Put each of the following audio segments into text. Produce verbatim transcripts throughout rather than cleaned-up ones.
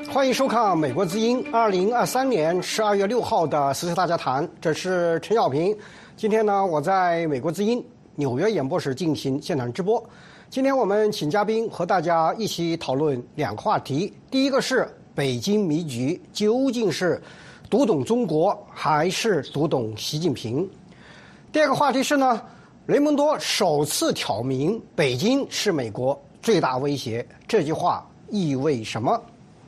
欢迎收看《美国之音》二零二三年十二月六号的时事大家谈，这是陈小平。今天呢，我在美国之音纽约演播室进行现场直播。今天我们请嘉宾和大家一起讨论两个话题，第一个是北京迷局究竟是读懂中国还是读懂习近平？第二个话题是呢，雷蒙多首次挑明北京是美国最大威胁，这句话意味什么？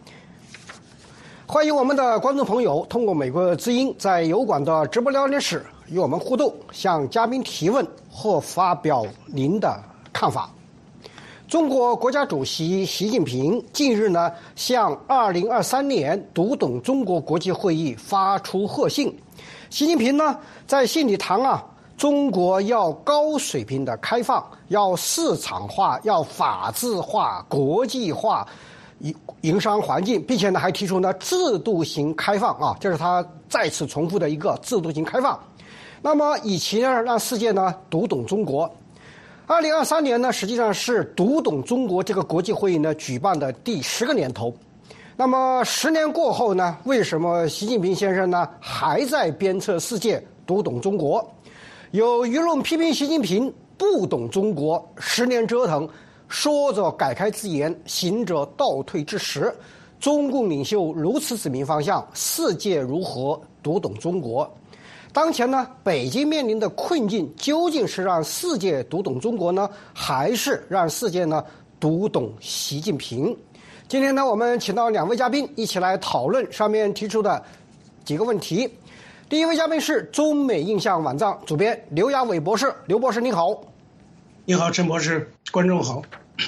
欢迎我们的观众朋友通过美国之音在油管的直播聊天室与我们互动，向嘉宾提问或发表您的看法。中国国家主席习近平近日呢，向二零二三年读懂中国国际会议发出贺信。习近平呢，在信里谈啊，中国要高水平的开放，要市场化，要法治化、国际化营商环境，并且呢还提出呢制度型开放啊，这是他再次重复的一个制度型开放。那么以其呢让世界呢读懂中国。二零二三年呢，实际上是读懂中国这个国际会议呢举办的第十个年头。那么十年过后呢，为什么习近平先生呢还在鞭策世界读懂中国？有舆论批评习近平不懂中国，十年折腾，说着改开之言，行着倒退之时。中共领袖如此指明方向，世界如何读懂中国？当前呢，北京面临的困境究竟是让世界读懂中国呢，还是让世界呢读懂习近平？今天呢，我们请到两位嘉宾一起来讨论上面提出的几个问题。第一位嘉宾是中美印象网站主编刘亚伟博士，刘博士您好。 你好，陈博士，观众好。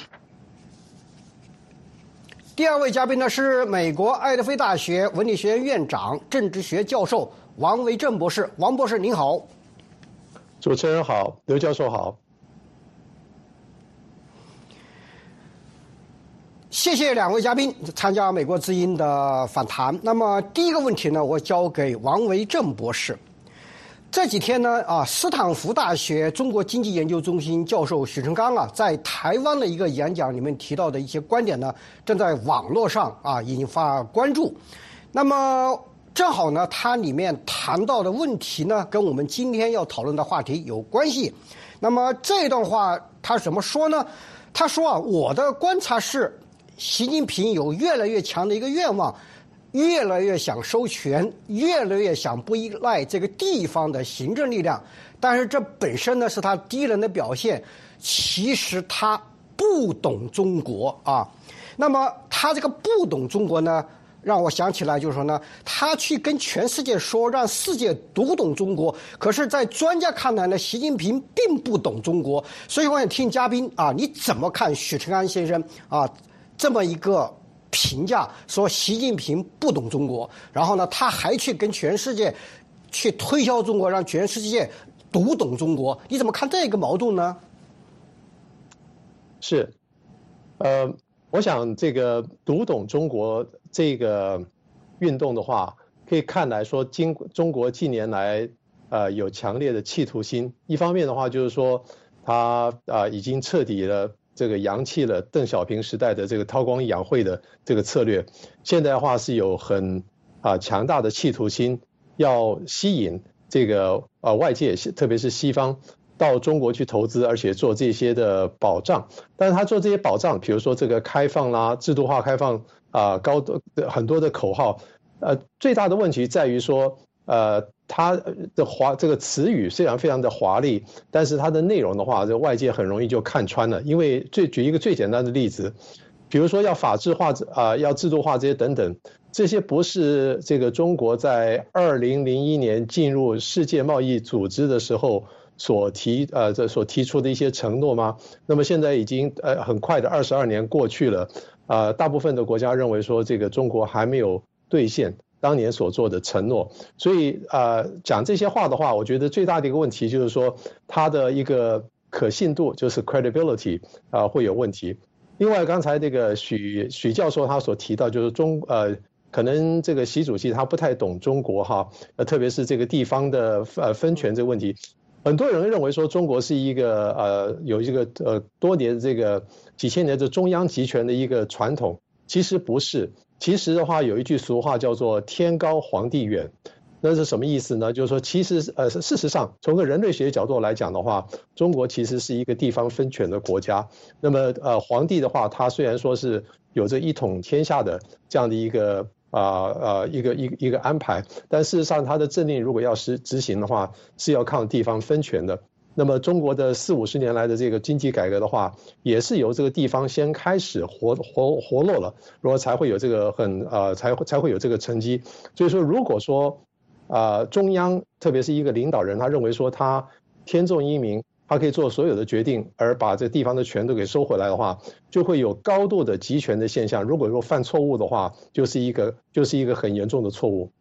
第二位嘉宾呢是美国爱德菲大学文理学院院长、政治学教授王维正博士，王博士您好。 主持人好，刘教授好。 谢谢两位嘉宾参加美国之音的访谈。那么第一个问题呢，我交给王维正博士。这几天呢，啊，斯坦福大学中国经济研究中心教授许成刚啊，在台湾的一个演讲里面提到的一些观点呢，正在网络上啊引发关注。那么正好呢，他里面谈到的问题呢，跟我们今天要讨论的话题有关系。那么这段话他怎么说呢？他说啊，我的观察是，习近平有越来越强的一个愿望。越来越想收权，越来越想不依赖这个地方的行政力量，但是这本身呢是他低能的表现。其实他不懂中国啊。那么他这个不懂中国呢，让我想起来就是说呢，他去跟全世界说让世界读懂中国，可是在专家看来呢，习近平并不懂中国。所以我想听嘉宾啊，你怎么看许成安先生啊这么一个评价，说习近平不懂中国，然后呢，他还去跟全世界去推销中国，让全世界读懂中国，你怎么看这个矛盾呢？ 是，呃，我想这个读懂中国这个运动的话，可以看来说，经中国近年来呃有强烈的企图心。一方面的话，就是说他啊、呃、已经彻底了。这个扬弃了邓小平时代的这个韬光养晦的这个策略，现代化是有很啊强大的企图心，要吸引这个呃外界，特别是西方到中国去投资，而且做这些的保障。但是他做这些保障，比如说这个开放啦、制度化开放啊、高多很多的口号，呃，最大的问题在于说，呃。它的华这个词语虽然非常的华丽，但是它的内容的话，这外界很容易就看穿了。因为最举一个最简单的例子，比如说要法治化啊、呃，要制度化这些等等，这些不是这个中国在二零零一年进入世界贸易组织的时候所提呃这所提出的一些承诺吗？那么现在已经呃很快的二十二年过去了，呃，大部分的国家认为说这个中国还没有兑现当年所做的承诺，所以呃讲这些话的话，我觉得最大的一个问题就是说它的一个可信度，就是 credibility 啊、呃、会有问题。另外，刚才这个许许教授他所提到，就是中呃可能这个习主席他不太懂中国哈，呃特别是这个地方的呃分权这个问题。很多人认为说中国是一个呃有一个呃多年这个几千年的中央集权的一个传统，其实不是。 其实的话有一句俗话叫做天高皇帝远。那是什么意思呢？就是说，其实呃，事实上，从个人类学角度来讲的话，中国其实是一个地方分权的国家。那么，呃，皇帝的话，他虽然说是有着一统天下的这样的一个啊呃一个一个一个安排，但事实上，他的政令如果要实执行的话，是要靠地方分权的。那么，中国的四五十年来的这个经济改革的话，也是由这个地方先开始活活活络了，然后才会有这个很呃才才会有这个成绩。所以说，如果说啊、呃，中央特别是一个领导人，他认为说他天纵英明，他可以做所有的决定，而把这地方的权都给收回来的话，就会有高度的集权的现象。如果说犯错误的话，就是一个就是一个很严重的错误。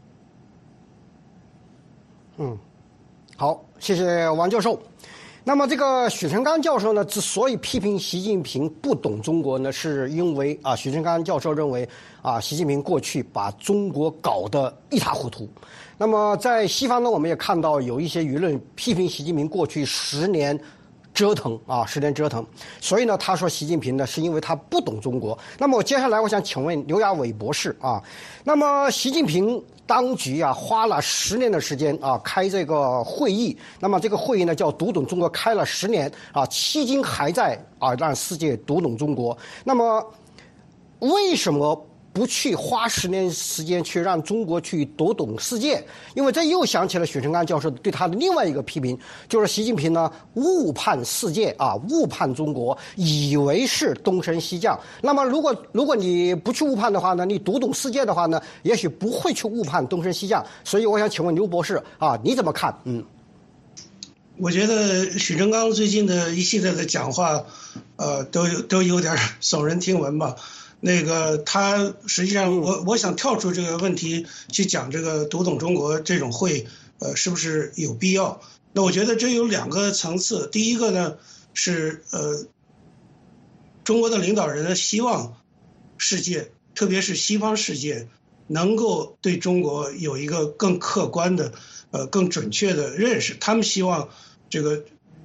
嗯，好，谢谢王教授。那么这个许成刚教授呢，之所以批评习近平不懂中国呢，是因为啊，许成刚教授认为啊，习近平过去把中国搞得一塌糊涂。那么在西方呢，我们也看到有一些舆论批评习近平过去十年折腾啊，十年折腾。所以呢，他说习近平呢是因为他不懂中国。那么我接下来我想请问刘亚伟博士啊，那么习近平当局啊，花了十年的时间啊，开这个会议。那么这个会议呢，叫读懂中国，开了十年啊，迄今还在啊，让世界读懂中国。那么为什么不去花十年时间去让中国去读懂世界？因为这又想起了许成刚教授对他的另外一个批评，就是习近平呢误判世界啊，误判中国，以为是东升西降。那么如果如果你不去误判的话呢，你读懂世界的话呢，也许不会去误判东升西降。所以我想请问刘博士啊，你怎么看？嗯， 我觉得许成刚最近的一系列的讲话，呃，都有都有点耸人听闻吧。那个他实际上我我想跳出这个问题去讲这个读懂中国这种会，呃，是不是有必要？那我觉得这有两个层次。第一个呢是呃，中国的领导人呢希望世界，特别是西方世界，能够对中国有一个更客观的、呃更准确的认识。他们希望这个。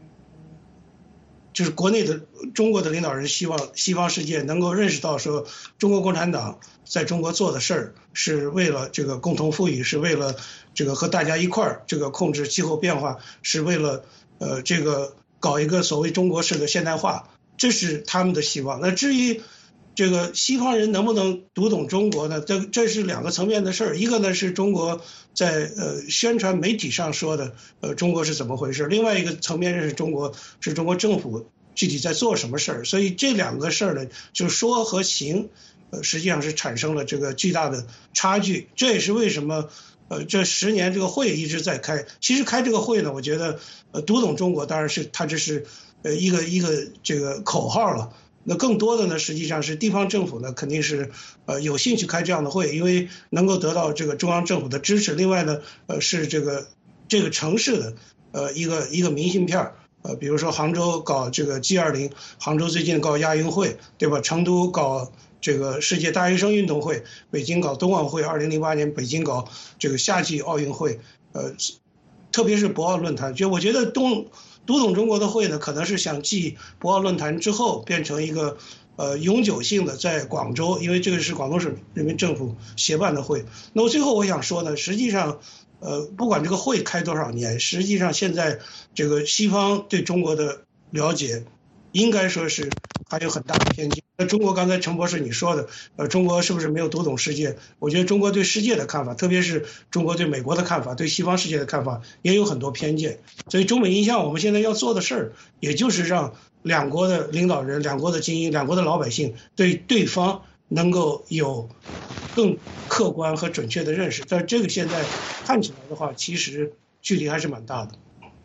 就是国内的中国的领导人希望西方世界能够认识到说，中国共产党在中国做的事儿是为了这个共同富裕，是为了这个和大家一块儿这个控制气候变化，是为了呃这个搞一个所谓中国式的现代化，这是他们的希望。那至于这个西方人能不能读懂中国呢？这这是两个层面的事儿。一个呢是中国在呃宣传媒体上说的，呃中国是怎么回事；另外一个层面认识中国是中国政府具体在做什么事儿。所以这两个事儿呢，就说和行，呃实际上是产生了这个巨大的差距。这也是为什么呃这十年这个会一直在开。其实开这个会呢，我觉得呃读懂中国当然是它这是呃一个一个这个口号了。那更多的呢，实际上是地方政府呢，肯定是呃有兴趣开这样的会，因为能够得到这个中央政府的支持。另外呢，呃是这个这个城市的呃一个一个明信片，呃比如说杭州搞这个 G 二十， 杭州最近搞亚运会，对吧？成都搞这个世界大学生运动会，北京搞冬奥会，二零零八年北京搞这个夏季奥运会，呃特别是博鳌论坛，就我觉得东。读懂中国的会呢，可能是想继博鳌论坛之后变成一个呃永久性的在广州，因为这个是广东省人民政府协办的会。那么最后我想说呢，实际上呃不管这个会开多少年，实际上现在这个西方对中国的了解应该说是还有很大的偏见。那中国刚才陈博士你说的，呃，中国是不是没有读懂世界？我觉得中国对世界的看法，特别是中国对美国的看法，对西方世界的看法，也有很多偏见。所以中美印象我们现在要做的事儿，也就是让两国的领导人、两国的精英、两国的老百姓对对方能够有更客观和准确的认识。但这个现在看起来的话，其实距离还是蛮大的。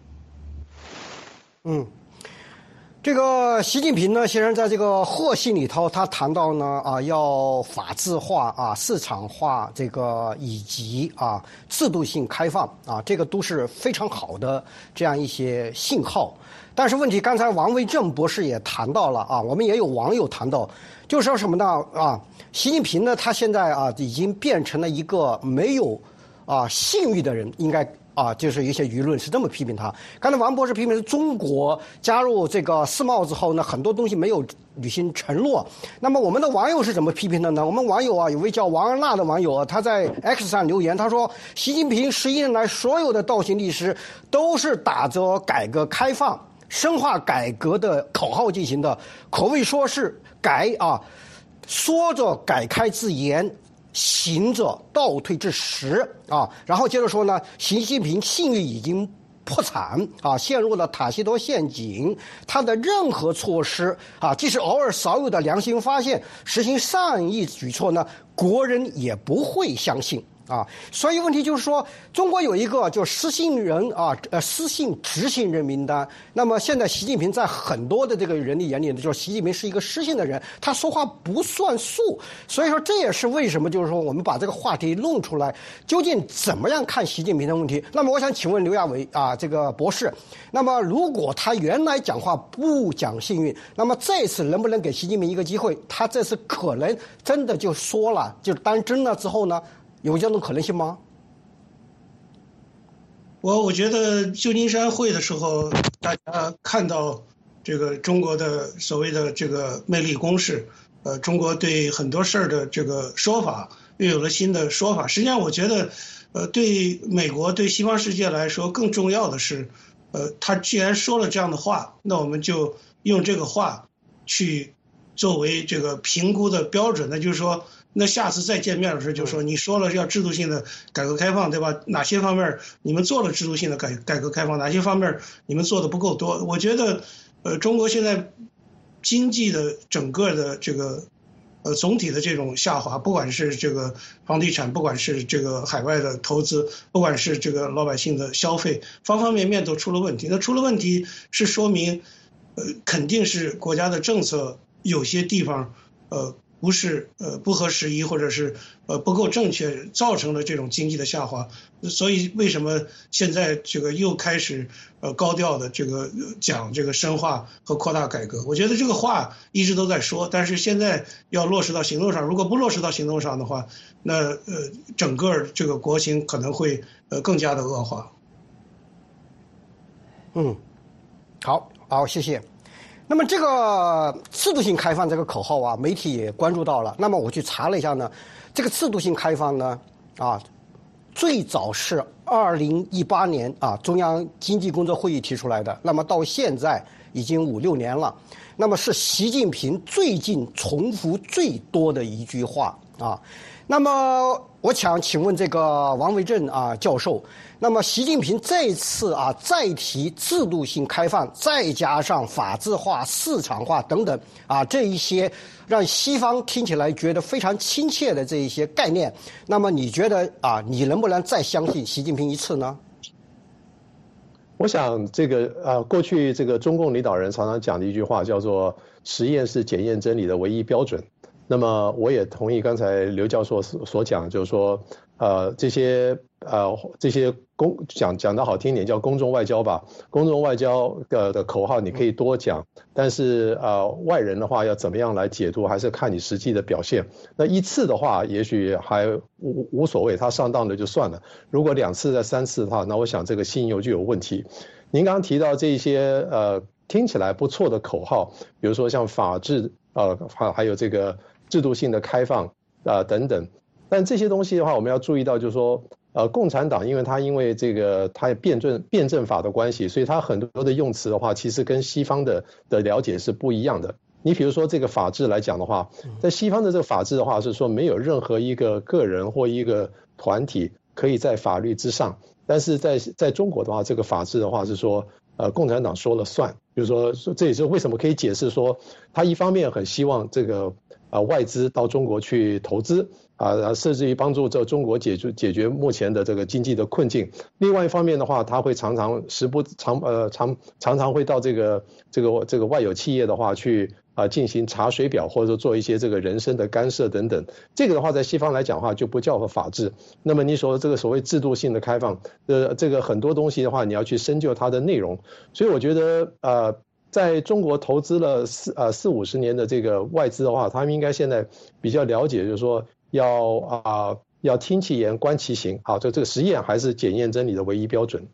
嗯。这个习近平呢，先生在这个贺信里头，他谈到呢啊，要法治化啊、市场化，这个以及啊制度性开放啊，这个都是非常好的这样一些信号。但是问题，刚才王卫正博士也谈到了啊，我们也有网友谈到，就是说什么呢啊？习近平呢，他现在啊已经变成了一个没有啊信誉的人，应该啊，就是一些舆论是这么批评他。刚才王博士批评是中国加入这个世贸之后呢，很多东西没有履行承诺。那么我们的网友是怎么批评的呢？我们网友啊，有位叫王安娜的网友啊，他在 X 上留言，他说习近平十一年来所有的倒行逆施都是打着改革开放、深化改革的口号进行的，可谓说是改啊，说着改开之言，行着倒退之实啊。然后接着说呢，习近平信誉已经破产啊，陷入了塔西佗陷阱。他的任何措施啊，即使偶尔少有的良心发现，实行善意举措呢，国人也不会相信。啊，所以问题就是说，中国有一个就失信人啊，呃，失信执行人名单。那么现在习近平在很多的这个人的眼里呢，就是习近平是一个失信的人，他说话不算数。所以说这也是为什么就是说我们把这个话题弄出来，究竟怎么样看习近平的问题？那么我想请问刘亚伟啊，这个博士，那么如果他原来讲话不讲信誉，那么这次能不能给习近平一个机会？他这次可能真的就说了，就当真了之后呢？有这种可能性吗？ 我我觉得旧金山会的时候，大家看到这个中国的所谓的这个魅力攻势，呃，中国对很多事儿的这个说法又有了新的说法。实际上，我觉得，呃，对美国对西方世界来说，更重要的是，呃，他既然说了这样的话，那我们就用这个话去作为这个评估的标准。那就是说，那下次再见面的时候就说，你说了要制度性的改革开放，对吧？哪些方面你们做了制度性的改改革开放，哪些方面你们做的不够多？我觉得，呃，中国现在经济的整个的这个呃总体的这种下滑，不管是这个房地产，不管是这个海外的投资，不管是这个老百姓的消费，方方面面都出了问题。那出了问题是说明，呃，肯定是国家的政策有些地方，呃。不是呃不合时宜，或者是呃不够正确，造成了这种经济的下滑。所以为什么现在这个又开始呃高调的这个讲这个深化和扩大改革？我觉得这个话一直都在说，但是现在要落实到行动上。如果不落实到行动上的话，那呃整个这个国情可能会呃更加的恶化。 嗯，好，好，谢谢。那么这个制度性开放这个口号啊，媒体也关注到了。那么我去查了一下呢，这个制度性开放呢，啊，最早是二零一八年啊中央经济工作会议提出来的。那么到现在已经五六年了。那么是习近平最近重复最多的一句话啊。那么我想请问这个王维正啊教授，那么习近平这次啊再提制度性开放，再加上法治化、市场化等等啊这一些让西方听起来觉得非常亲切的这一些概念，那么你觉得啊你能不能再相信习近平一次呢？ 我想这个呃过去这个中共领导人常常讲的一句话叫做实验是检验真理的唯一标准。那么我也同意刚才刘教授所讲，就是说，呃，这些呃这些公讲讲得好听点叫公众外交吧，公众外交的的口号你可以多讲，但是呃外人的话要怎么样来解读，还是看你实际的表现。那一次的话，也许还无无所谓，他上当了就算了。如果两次再三次的话，那我想这个信用就有问题。您刚刚提到这些呃听起来不错的口号，比如说像法治，呃还还有这个制度性的开放啊、呃、等等，但这些东西的话，我们要注意到，就是说，呃，共产党因为它因为这个它辩证辩证法的关系，所以它很多的用词的话，其实跟西方的的了解是不一样的。你比如说这个法治来讲的话，在西方的这个法治的话是说没有任何一个个人或一个团体可以在法律之上，但是在在中国的话，这个法治的话是说，呃，共产党说了算。比如说，这也是为什么可以解释说，他一方面很希望这个。啊，外资到中国去投资啊，甚至于帮助这中国解决解决目前的这个经济的困境。另外一方面的话，他会常常时不常呃常常常会到这个这个这个外有企业的话去啊进行查水表，或者说做一些这个人身的干涉等等。这个的话，在西方来讲的话就不叫做法治。那么你说这个所谓制度性的开放，呃，这个很多东西的话，你要去深究它的内容。所以我觉得呃。在中国投资了四呃四五十年的这个外资的话，他们应该现在比较了解，就是说要啊、呃、 要听其言观其行。好，这这个实验还是检验真理的唯一标准。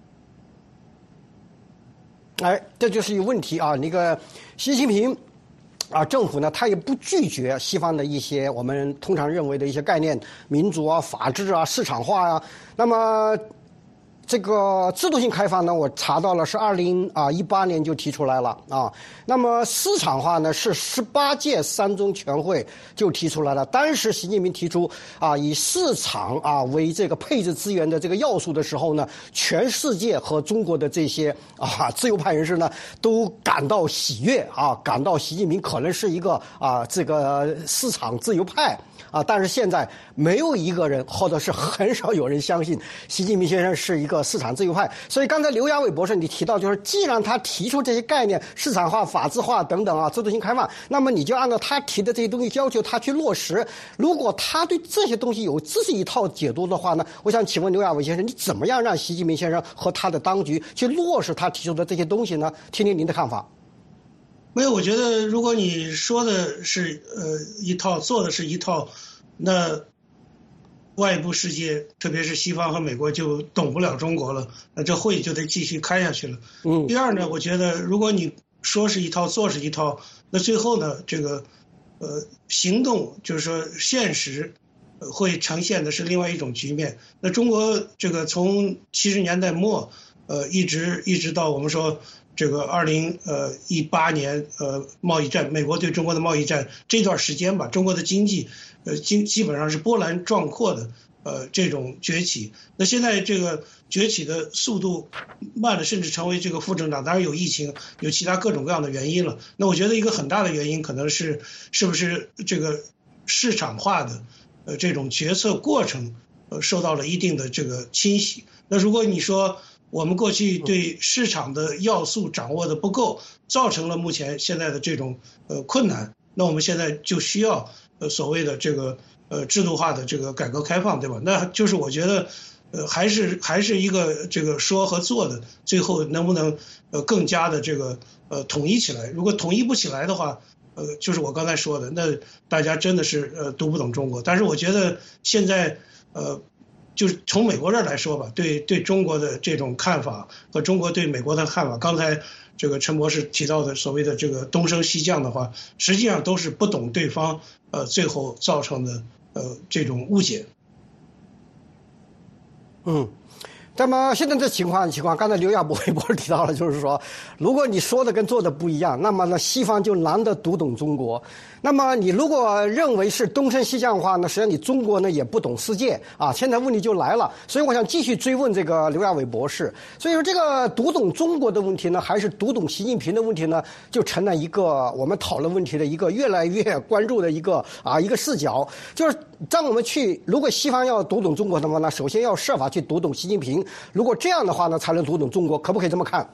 哎，这就是一个问题啊！那个习近平啊，政府呢，他也不拒绝西方的一些我们通常认为的一些概念，民主啊、法治啊、市场化啊。那么这个制度性开放呢，我查到了是二零啊一八年就提出来了啊。那么市场化呢，是十八届三中全会就提出来了。当时习近平提出啊，以市场啊为这个配置资源的这个要素的时候呢，全世界和中国的这些啊自由派人士呢，都感到喜悦啊，感到习近平可能是一个啊这个市场自由派。啊，但是现在没有一个人，或者是很少有人相信习近平先生是一个市场自由派。所以刚才刘亚伟博士你提到，就是既然他提出这些概念，市场化、法治化等等啊，制度性开放，那么你就按照他提的这些东西要求他去落实。如果他对这些东西有自己一套解读的话呢，我想请问刘亚伟先生，你怎么样让习近平先生和他的当局去落实他提出的这些东西呢？听听您的看法。 没有，我觉得如果你说的是呃一套，做的是一套，那外部世界，特别是西方和美国就懂不了中国了，那这会就得继续开下去了。 嗯。 第二呢，我觉得如果你说是一套，做是一套，那最后呢，这个呃行动就是说现实会呈现的是另外一种局面。那中国这个从七十年代末呃一直一直到我们说。这个二零呃一八年呃贸易战，美国对中国的贸易战这段时间吧，中国的经济呃经基本上是波澜壮阔的呃这种崛起。那现在这个崛起的速度慢了，甚至成为这个负增长。当然有疫情，有其他各种各样的原因了。那我觉得一个很大的原因可能是是不是这个市场化的呃这种决策过程呃受到了一定的这个侵袭。那如果你说我们过去对市场的要素掌握的不够，造成了目前现在的这种呃困难。那我们现在就需要呃所谓的这个呃制度化的这个改革开放，对吧？那就是我觉得呃还是还是一个这个说和做的，最后能不能呃更加的这个呃统一起来？如果统一不起来的话，呃就是我刚才说的，那大家真的是呃读不懂中国。但是我觉得现在呃。就是从美国这儿来说吧，对对中国的这种看法和中国对美国的看法，刚才这个陈博士提到的所谓的这个东升西降的话，实际上都是不懂对方，呃，最后造成的呃这种误解。 嗯。那么现在这情况情况，刚才刘亚博博士提到了，就是说，如果你说的跟做的不一样，那么呢，西方就难得读懂中国。那么你如果认为是东升西降的话呢，实际上你中国呢也不懂世界啊。现在问题就来了，所以我想继续追问这个刘亚伟博士。所以说，这个读懂中国的问题呢，还是读懂习近平的问题呢，就成了一个我们讨论问题的一个越来越关注的一个啊一个视角。就是当我们去，如果西方要读懂中国的话呢，首先要设法去读懂习近平。如果这样的话呢，才能读懂中国，可不可以这么看？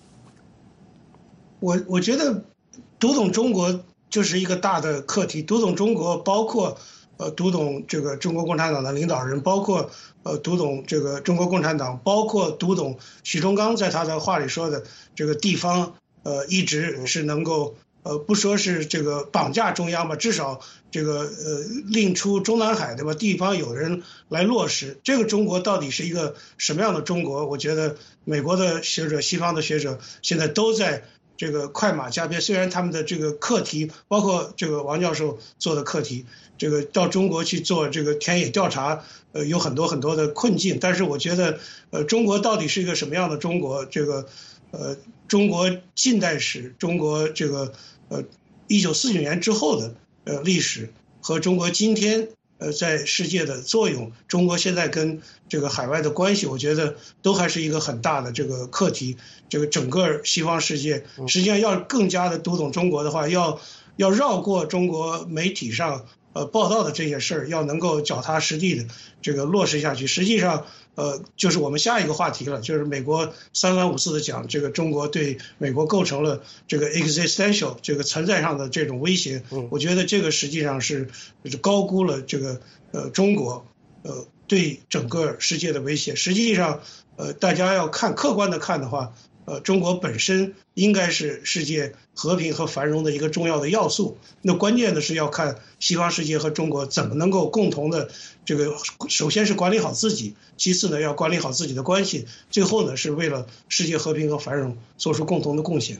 我我觉得读懂中国就是一个大的课题。读懂中国包括呃读懂这个中国共产党的领导人，包括呃读懂这个中国共产党，包括读懂许忠刚在他的话里说的这个地方呃一直是能够呃不说是这个绑架中央吧，至少这个呃令出中南海，对吧？地方有人来落实这个中国到底是一个什么样的中国？我觉得美国的学者、西方的学者现在都在这个快马加鞭。虽然他们的这个课题，包括这个王教授做的课题，这个到中国去做这个田野调查，呃，有很多很多的困境。但是我觉得，呃，中国到底是一个什么样的中国？这个，呃，中国近代史，中国这个呃一九四九年之后的呃历史和中国今天呃在世界的作用，中国现在跟这个海外的关系，我觉得都还是一个很大的这个课题。这个整个西方世界实际上要更加的读懂中国的话，要要绕过中国媒体上呃报道的这些事儿，要能够脚踏实地的这个落实下去。实际上呃就是我们下一个话题了，就是美国三番五次的讲这个中国对美国构成了这个 existential 这个存在上的这种威胁。我觉得这个实际上是是高估了这个呃中国呃对整个世界的威胁。实际上呃大家要看客观的看的话， 呃，中国本身应该是世界和平和繁荣的一个重要的要素。那关键的是要看西方世界和中国怎么能够共同的这个，首先是管理好自己，其次呢要管理好自己的关系，最后呢是为了世界和平和繁荣做出共同的贡献。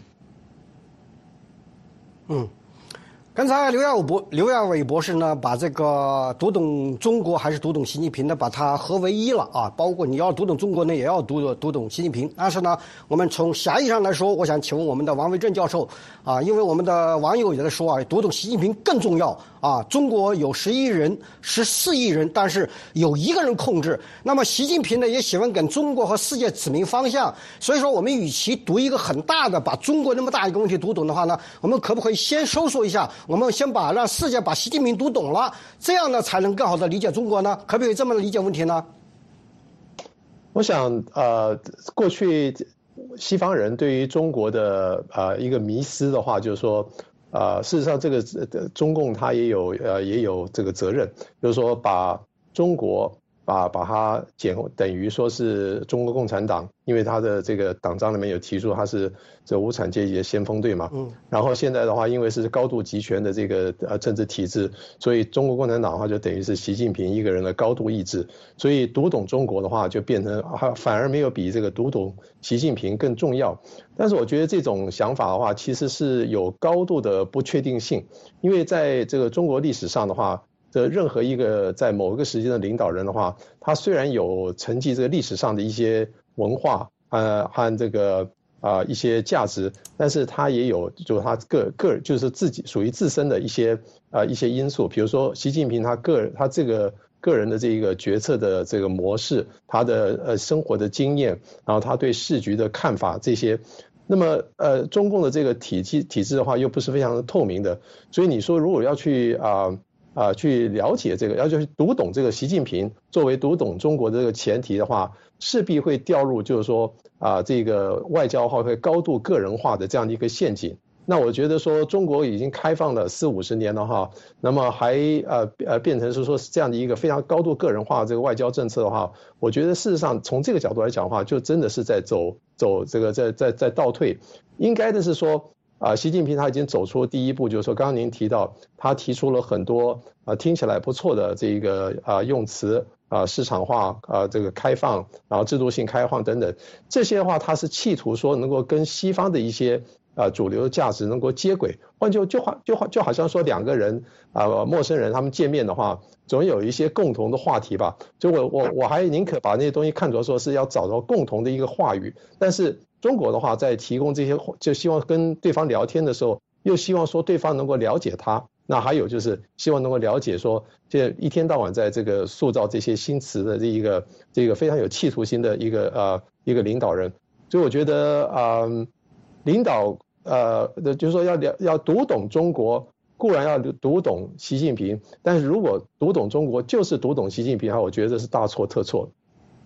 嗯。刚才刘亚伟博刘亚伟博士呢，把这个读懂中国还是读懂习近平呢，把它合为一了啊。包括你要读懂中国呢，也要读读懂习近平。但是呢，我们从狭义上来说，我想请问我们的王维正教授啊，因为我们的网友也在说啊，读懂习近平更重要啊。中国有十亿人、十四亿人，但是有一个人控制。那么习近平呢，也喜欢给中国和世界指明方向。所以说，我们与其读一个很大的，把中国那么大一个问题读懂的话呢，我们可不可以先收缩一下？我们先把让世界把习近平读懂了，这样呢才能更好的理解中国呢？可不可以这么理解问题呢？ 我想，呃，过去西方人对于中国的呃一个迷思的话，就是说，呃，事实上这个中共它也有呃也有这个责任，就是说把中国把把它减等于说是中国共产党，因为他的这个党章里面有提出他是这无产阶级的先锋队嘛，嗯，然后现在的话，因为是高度集权的这个呃政治体制，所以中国共产党的话就等于是习近平一个人的高度意志，所以读懂中国的话就变成反而没有比这个读懂习近平更重要。但是我觉得这种想法的话，其实是有高度的不确定性，因为在这个中国历史上的话。这任何一个在某个时间的领导人的话，他虽然有承继这个历史上的一些文化呃和这个啊、呃、一些价值，但是他也有就是他个个就是自己属于自身的一些啊、呃、一些因素，比如说习近平他个他这个个人的这个决策的这个模式，他的呃生活的经验，然后他对市局的看法这些。那么，呃，中共的这个体系体制的话，又不是非常的透明的，所以你说如果要去啊。呃啊、呃，去了解这个，要去读懂这个习近平作为读懂中国的这个前提的话，势必会掉入就是说啊、呃，这个外交化会高度个人化的这样的一个陷阱。那我觉得说中国已经开放了四五十年了哈，那么还呃呃变成是说是这样的一个非常高度个人化的这个外交政策的话，我觉得事实上从这个角度来讲的话，就真的是在走走这个在在在倒退，应该的是说。啊，习近平他已经走出第一步，就是说，刚刚您提到，他提出了很多啊听起来不错的这个啊用词啊市场化啊这个开放，然后制度性开放等等，这些的话，他是企图说能够跟西方的一些啊主流价值能够接轨，换就就好就好就好像说两个人啊陌生人他们见面的话，总有一些共同的话题吧，就我我我还宁可把那些东西看作说是要找到共同的一个话语，但是。中国的话，在提供这些，就希望跟对方聊天的时候，又希望说对方能够了解他。那还有就是希望能够了解说，这一天到晚在这个塑造这些新词的这一个这个非常有企图心的一个呃一个领导人。所以我觉得啊、呃，领导呃，就是说要了要读懂中国，固然要读懂习近平，但是如果读懂中国就是读懂习近平的话，我觉得这是大错特错。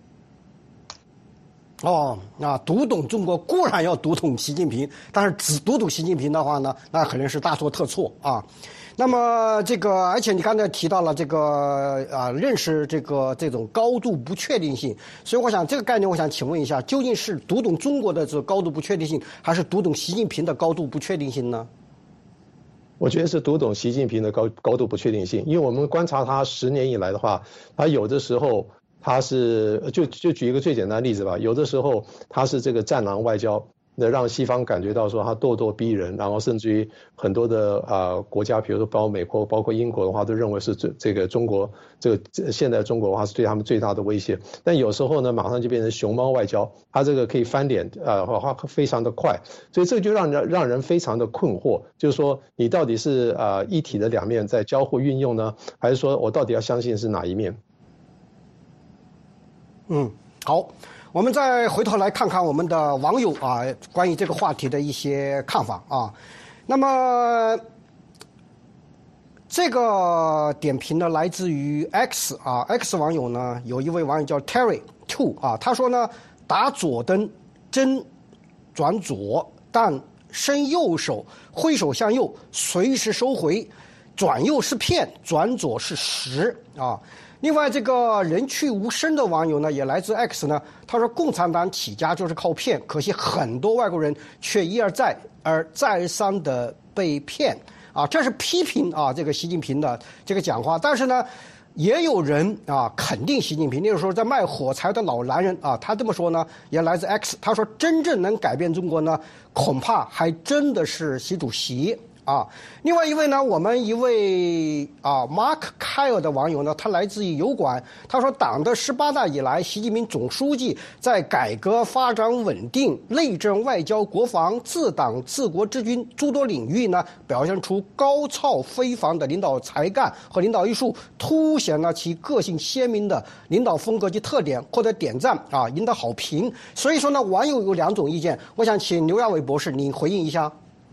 哦，那读懂中国固然要读懂习近平，但是只读懂习近平的话呢，那肯定是大错特错啊。那么这个，而且你刚才提到了这个啊，认识这个这种高度不确定性，所以我想这个概念，我想请问一下，究竟是读懂中国的这个高度不确定性，还是读懂习近平的高度不确定性呢？ 我觉得是读懂习近平的高高度不确定性，因为我们观察他十年以来的话，他有的时候。他是就就举一个最简单的例子吧，有的时候他是这个战狼外交，那让西方感觉到说他咄咄逼人，然后甚至于很多的啊、呃、国家，比如说包括美国、包括英国的话，都认为是这这个中国这个现在中国的话是对他们最大的威胁。但有时候呢，马上就变成熊猫外交，他这个可以翻脸啊，话、呃、非常的快，所以这就让人让人非常的困惑，就是说你到底是啊、呃、一体的两面在交互运用呢，还是说我到底要相信是哪一面？ 嗯，好，我们再回头来看看我们的网友啊，关于这个话题的一些看法啊。那么这个点评呢，来自于 X 啊 ，X 网友呢，有一位网友叫 Terry Two 啊，他说呢，打左灯真转左，但伸右手挥手向右，随时收回。 转右是骗，转左是实啊。另外，这个人去无声的网友呢，也来自 X 呢，他说共产党起家就是靠骗，可惜很多外国人却一而再而再三的被骗啊。这是批评啊这个习近平的这个讲话，但是呢，也有人啊肯定习近平。那个时候在卖火柴的老男人啊，他这么说呢，也来自 X， 他说真正能改变中国呢，恐怕还真的是习主席。啊，另外一位呢，我们一位啊 Mark Kyle 的网友呢，他来自于油管，他说党的十八大以来，习近平总书记在改革、发展、稳定、内政、外交、国防、治党、治国治军诸多领域呢，表现出高超非凡的领导才干和领导艺术，凸显了其个性鲜明的领导风格及特点，获得点赞啊，赢得好评。所以说呢，网友有两种意见，我想请刘亚伟博士您回应一下。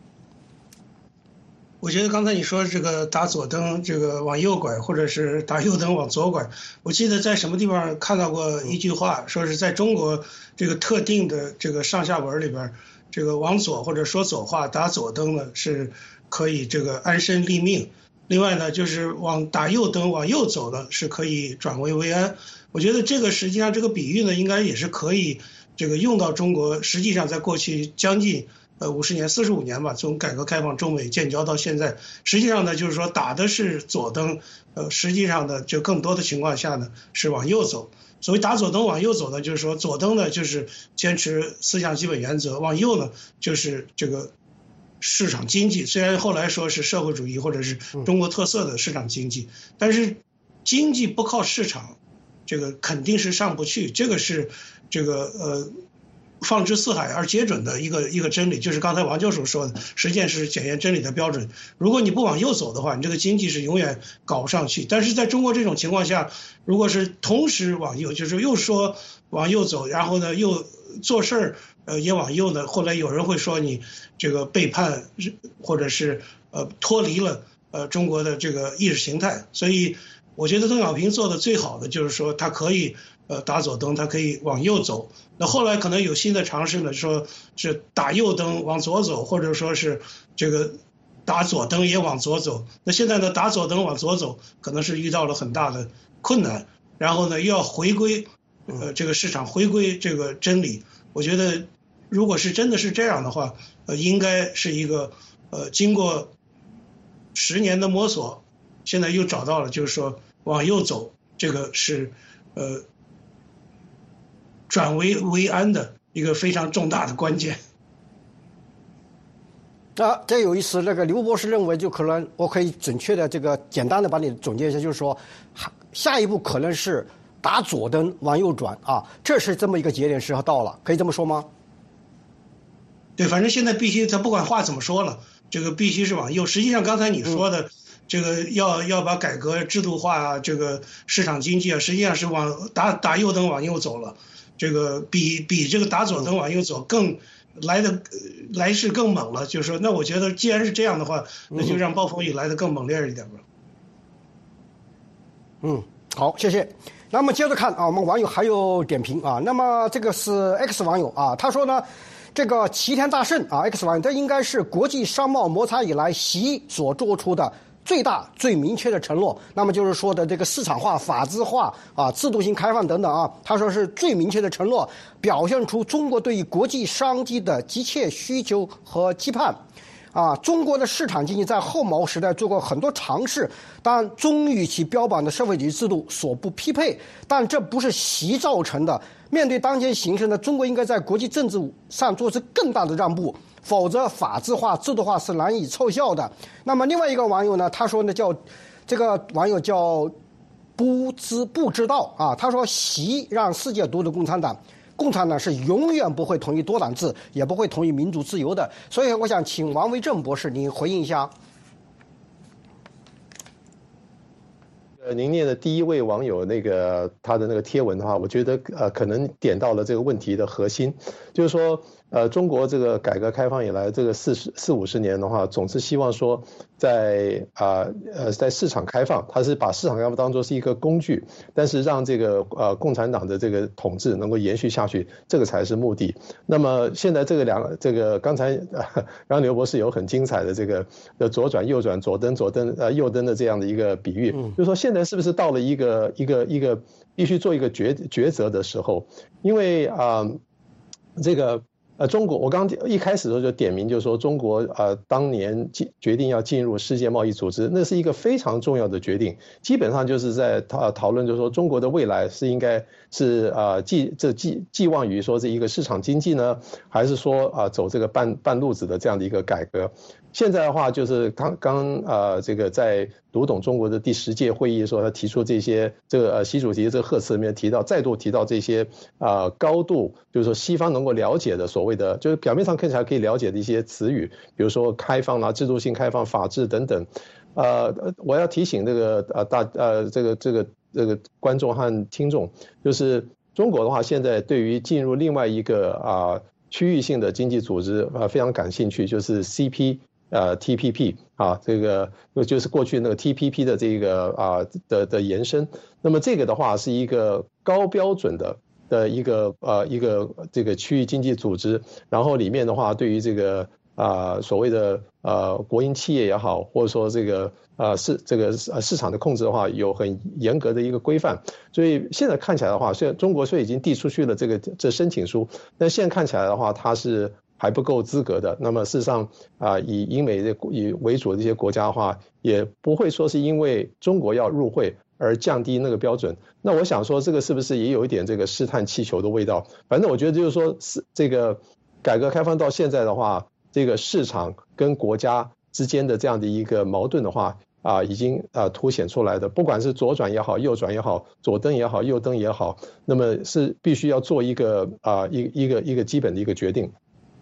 我觉得刚才你说这个打左灯，这个往右拐，或者是打右灯往左拐，我记得在什么地方看到过一句话，说是在中国这个特定的这个上下文里边，这个往左或者说左话打左灯呢是可以这个安身立命，另外呢就是往打右灯往右走呢是可以转危为安。我觉得这个实际上这个比喻呢应该也是可以这个用到中国，实际上在过去将近呃，五十年、四十五年吧，从改革开放、中美建交到现在，实际上呢，就是说打的是左灯，呃，实际上呢，就更多的情况下呢是往右走。所谓打左灯往右走呢，就是说左灯呢就是坚持思想基本原则，往右呢就是这个市场经济。虽然后来说是社会主义或者是中国特色的市场经济，但是经济不靠市场，这个肯定是上不去。这个是这个呃。放之四海而皆准的一个一个真理，就是刚才王教授说的，实践是检验真理的标准。如果你不往右走的话，你这个经济是永远搞不上去。但是在中国这种情况下，如果是同时往右，就是又说往右走，然后呢又做事儿呃也往右呢，后来有人会说你这个背叛或者是呃脱离了呃中国的这个意识形态。所以我觉得邓小平做的最好的就是说他可以呃打左灯，他可以往右走。那后来可能有新的尝试呢，说是打右灯往左走，或者说是这个打左灯也往左走。那现在呢，打左灯往左走，可能是遇到了很大的困难，然后呢又要回归呃这个市场，回归这个真理。我觉得如果是真的是这样的话，呃应该是一个呃经过十年的摸索，现在又找到了，就是说往右走，这个是呃转危为安的一个非常重大的关键。 啊，这有意思。那个刘博士认为，就可能我可以准确的这个简单的把你总结一下，就是说，下一步可能是打左灯往右转啊，这是这么一个节点时候到了，可以这么说吗？ 对，反正现在必须，他不管话怎么说了，这个必须是往右。实际上刚才你说的。嗯这个要要把改革制度化啊，这个市场经济啊，实际上是往打打右灯往右走了，这个比比这个打左灯往右走更来的来势更猛了。就是说，那我觉得既然是这样的话，那就让暴风雨来的更猛烈一点吧。 嗯，好，谢谢。那么接着看啊，我们网友还有点评啊。那么这个是 X 网友啊，他说呢。这个齐天大圣啊 ，X 网友，这应该是国际商贸摩擦以来习所做出的最大、最明确的承诺。那么就是说的这个市场化、法治化啊、制度性开放等等啊，他说是最明确的承诺，表现出中国对于国际商机的急切需求和期盼。啊，中国的市场经济在后毛时代做过很多尝试，但终与其标榜的社会主义制度所不匹配。但这不是习造成的。面对当前形势呢，中国应该在国际政治上做出更大的让步，否则法治化、制度化是难以凑效的。那么另外一个网友呢，他说呢叫这个网友叫不知不知道啊，他说习让世界读的共产党。共产党是永远不会同意多党制，也不会同意民主自由的。所以我想请王维正博士您回应一下。 呃，您念的第一位网友那个他的那个贴文的话，我觉得呃可能点到了这个问题的核心，就是说呃中国这个改革开放以来这个四十四五十年的话，总是希望说在啊 呃, 呃在市场开放，它是把市场开放当作是一个工具，但是让这个呃共产党的这个统治能够延续下去，这个才是目的。那么现在这个两这个刚才呃让刘博士有很精彩的这个的左转右转左蹬左蹬呃右蹬的这样的一个比喻，嗯、就是说现在是不是到了一个一个一个必须做一个抉抉择的时候？因为啊、呃、这个。呃，中国，我刚刚一开始的时候就点名，就是说中国呃当年决定要进入世界贸易组织，那是一个非常重要的决定，基本上就是在讨讨论，就是说中国的未来是应该是啊寄这寄寄望于说是一个市场经济呢，还是说啊走这个半半路子的这样的一个改革？现在的话，就是刚刚呃这个在读懂中国的第十届会议的时候，他提出这些这个呃习主席这个贺词里面提到，再度提到这些啊、呃、高度，就是说西方能够了解的所谓的，就是表面上看起来可以了解的一些词语，比如说开放啦、制度性开放、法治等等。呃，我要提醒这个呃大呃这个这个这个观众和听众，就是中国的话，现在对于进入另外一个啊、呃、区域性的经济组织啊、呃、非常感兴趣，就是 C P。呃 T P P 啊，这个就是过去那个 T P P 的这个啊的的延伸。那么这个的话是一个高标准的的一个呃一个这个区域经济组织，然后里面的话对于这个啊、呃、所谓的呃国营企业也好，或者说这个呃市这个呃市场的控制的话，有很严格的一个规范。所以现在看起来的话，虽然中国虽然已经递出去了这个这申请书，但现在看起来的话，它是还不够资格的。那么事实上啊、呃，以英美的以为主的这些国家的话，也不会说是因为中国要入会而降低那个标准。那我想说，这个是不是也有一点这个试探气球的味道？反正我觉得就是说，是这个改革开放到现在的话，这个市场跟国家之间的这样的一个矛盾的话啊、呃，已经啊、呃、凸显出来的。不管是左转也好，右转也好，左蹬也好，右蹬也好，那么是必须要做一个啊、呃、一一个一个基本的一个决定。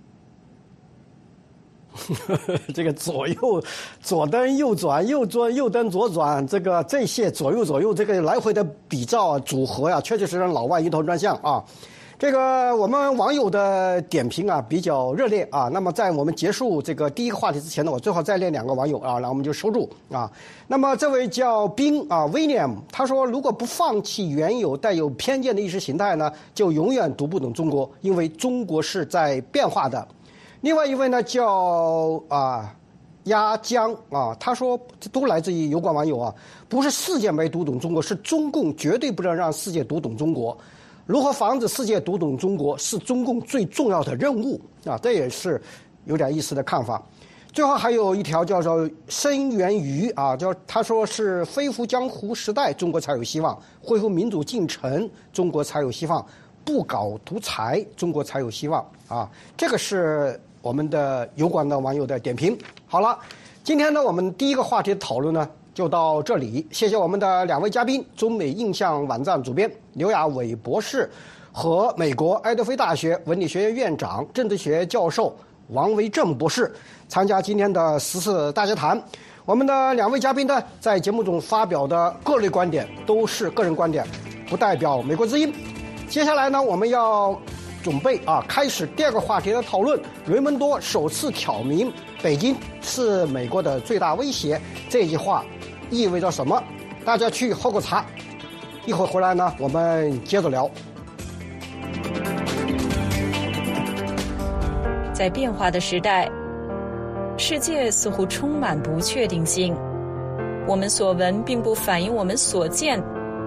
这个左右左蹬右转右转右蹬左转，这个这些左右左右这个来回的比照组合呀、啊，确确实实让老外一头转向啊。这个我们网友的点评啊比较热烈啊。那么在我们结束这个第一个话题之前呢，我最好再念两个网友啊，然后我们就收住啊。那么这位叫宾啊 William， 他说如果不放弃原有带有偏见的意识形态呢，就永远读不懂中国，因为中国是在变化的。另外一位呢叫啊鸭江啊，他说都来自于油管网友啊，不是世界没读懂中国，是中共绝对不能让世界读懂中国。如何防止世界读懂中国是中共最重要的任务啊，这也是有点意思的看法。最后还有一条叫做申源于啊，叫他说是恢复江湖时代，中国才有希望；恢复民主进程，中国才有希望；不搞独裁，中国才有希望啊。这个是我们的油管的网友的点评。好了，今天呢，我们第一个话题的讨论呢就到这里。谢谢我们的两位嘉宾，中美印象网站主编刘亚伟博士和美国爱德菲大学文理学院院长、政治学教授王维正博士参加今天的时事大家谈。我们的两位嘉宾呢，在节目中发表的各类观点都是个人观点，不代表美国之音。接下来呢，我们要准备啊，开始第二个话题的讨论。雷蒙多首次挑明北京是美国的最大威胁，这句话意味着什么？大家去喝个茶，一会儿回来呢，我们接着聊。 在变化的时代，世界似乎充满不确定性，我们所闻并不反映我们所见。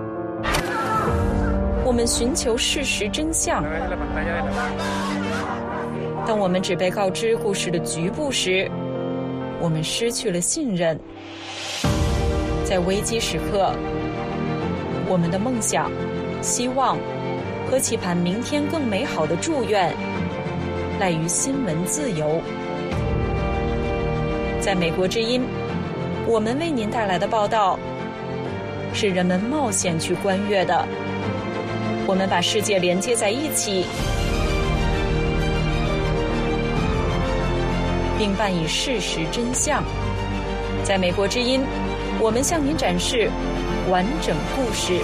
我们寻求事实真相，当我们只被告知故事的局部时，我们失去了信任。在危机时刻，我们的梦想、希望和期盼明天更美好的祝愿赖于新闻自由。在美国之音，我们为您带来的报道是人们冒险去观阅的。我们把世界连接在一起，并伴以事实真相。在美国之音， 我们向您展示完整故事。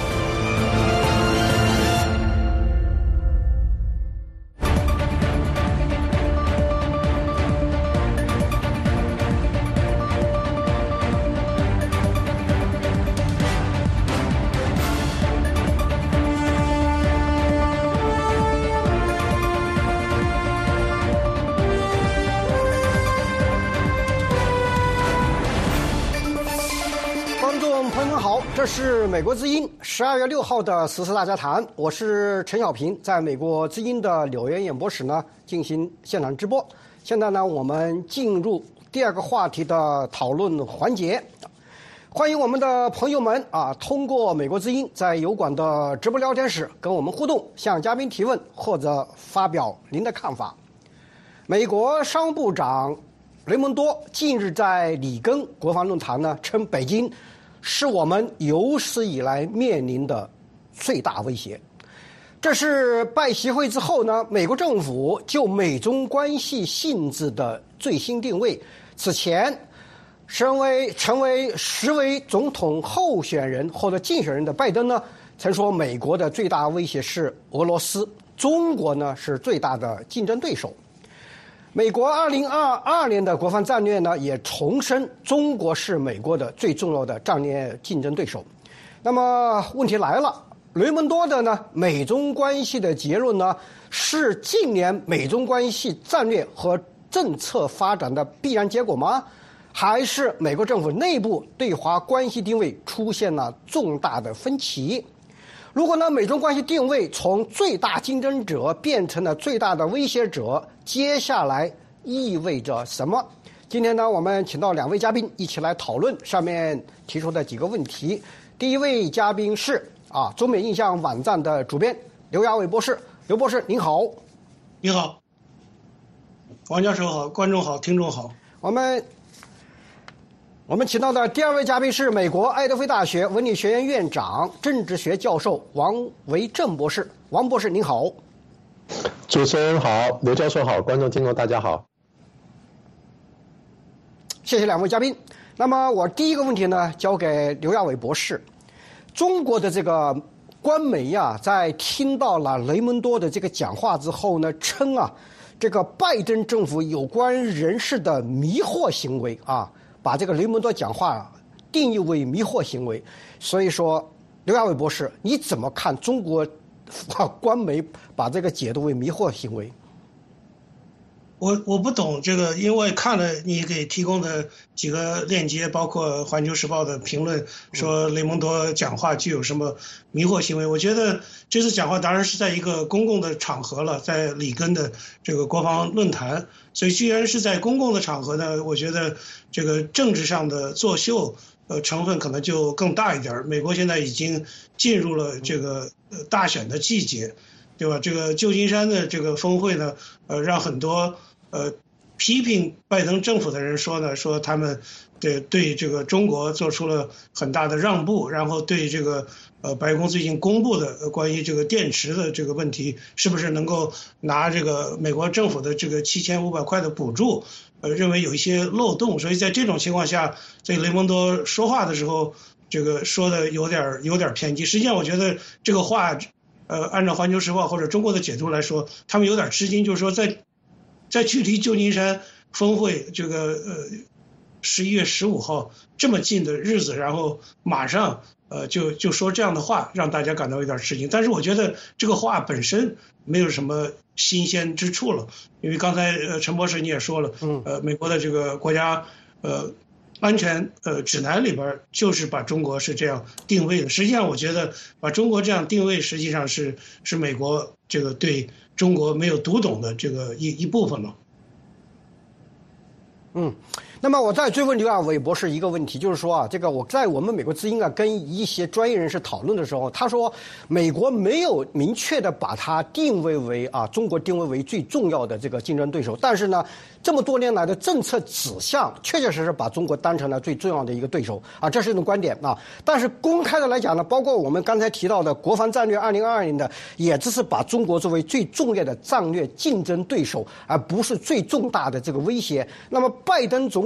这是美国之音十二月六号的时事大家谈，我是陈小平，在美国之音的纽约演播室呢进行现场直播。现在呢，我们进入第二个话题的讨论环节。欢迎我们的朋友们啊，通过美国之音在油管的直播聊天室跟我们互动，向嘉宾提问或者发表您的看法。美国商务部长雷蒙多近日在里根国防论坛呢称北京是我们有史以来面临的最大威胁。这是拜习会之后呢，美国政府就美中关系性质的最新定位。此前，身为成为十位总统候选人或者竞选人的拜登呢，曾说美国的最大威胁是俄罗斯，中国呢是最大的竞争对手。美国二零二二年的国防战略呢，也重申中国是美国的最重要的战略竞争对手。那么问题来了，雷蒙多的呢美中关系的结论呢，是近年美中关系战略和政策发展的必然结果吗？还是美国政府内部对华关系定位出现了重大的分歧？如果呢，美中关系定位从最大竞争者变成了最大的威胁者，接下来意味着什么？今天呢，我们请到两位嘉宾一起来讨论上面提出的几个问题。第一位嘉宾是啊，中美印象网站的主编刘亚伟博士。刘博士您好。 你好，王教授好，观众好，听众好。 我们我们请到的第二位嘉宾是美国爱德菲大学文理学院院长、政治学教授王维正博士。王博士您好。 主持人好，刘教授好，观众听众大家好。 谢谢两位嘉宾。那么我第一个问题呢，交给刘亚伟博士。中国的这个官媒呀、啊，在听到了雷蒙多的这个讲话之后呢，称啊，这个拜登政府有关人士的迷惑行为啊。把这个雷蒙多讲话定义为迷惑行为，所以说，刘亚伟博士，你怎么看中国官媒把这个解读为迷惑行为？ 我我不懂这个，因为看了你给提供的几个链接，包括《环球时报》的评论，说雷蒙多讲话具有什么迷惑行为。我觉得这次讲话当然是在一个公共的场合了，在里根的这个国防论坛，所以既然是在公共的场合呢，我觉得这个政治上的作秀呃成分可能就更大一点。美国现在已经进入了这个呃大选的季节，对吧？这个旧金山的这个峰会呢，呃，让很多呃，批评拜登政府的人说呢，说他们对对这个中国做出了很大的让步，然后对这个呃白宫最近公布的关于这个电池的这个问题，是不是能够拿这个美国政府的这个七千五百块的补助，呃，认为有一些漏洞，所以在这种情况下，这个雷蒙多说话的时候，这个说的有点有点偏激。实际上，我觉得这个话，呃，按照《环球时报》或者中国的解读来说，他们有点吃惊，就是说在。在距离旧金山峰会这个呃十一月十五号这么近的日子，然后马上呃就就说这样的话，让大家感到有点吃惊。但是我觉得这个话本身没有什么新鲜之处了，因为刚才呃陈博士你也说了，呃美国的这个国家呃安全呃指南里边就是把中国是这样定位的。实际上我觉得把中国这样定位，实际上是是美国这个对中国没有读懂的这个一一部分了。 嗯，那么我再追问刘亚伟博士一个问题，就是说啊，这个我在我们美国之音啊跟一些专业人士讨论的时候，他说美国没有明确的把它定位为啊中国定位为最重要的这个竞争对手，但是呢，这么多年来的政策指向确确实实把中国当成了最重要的一个对手啊，这是一种观点啊。但是公开的来讲呢，包括我们刚才提到的国防战略二零二二年的，也只是把中国作为最重要的战略竞争对手，而不是最重大的这个威胁。那么拜登总统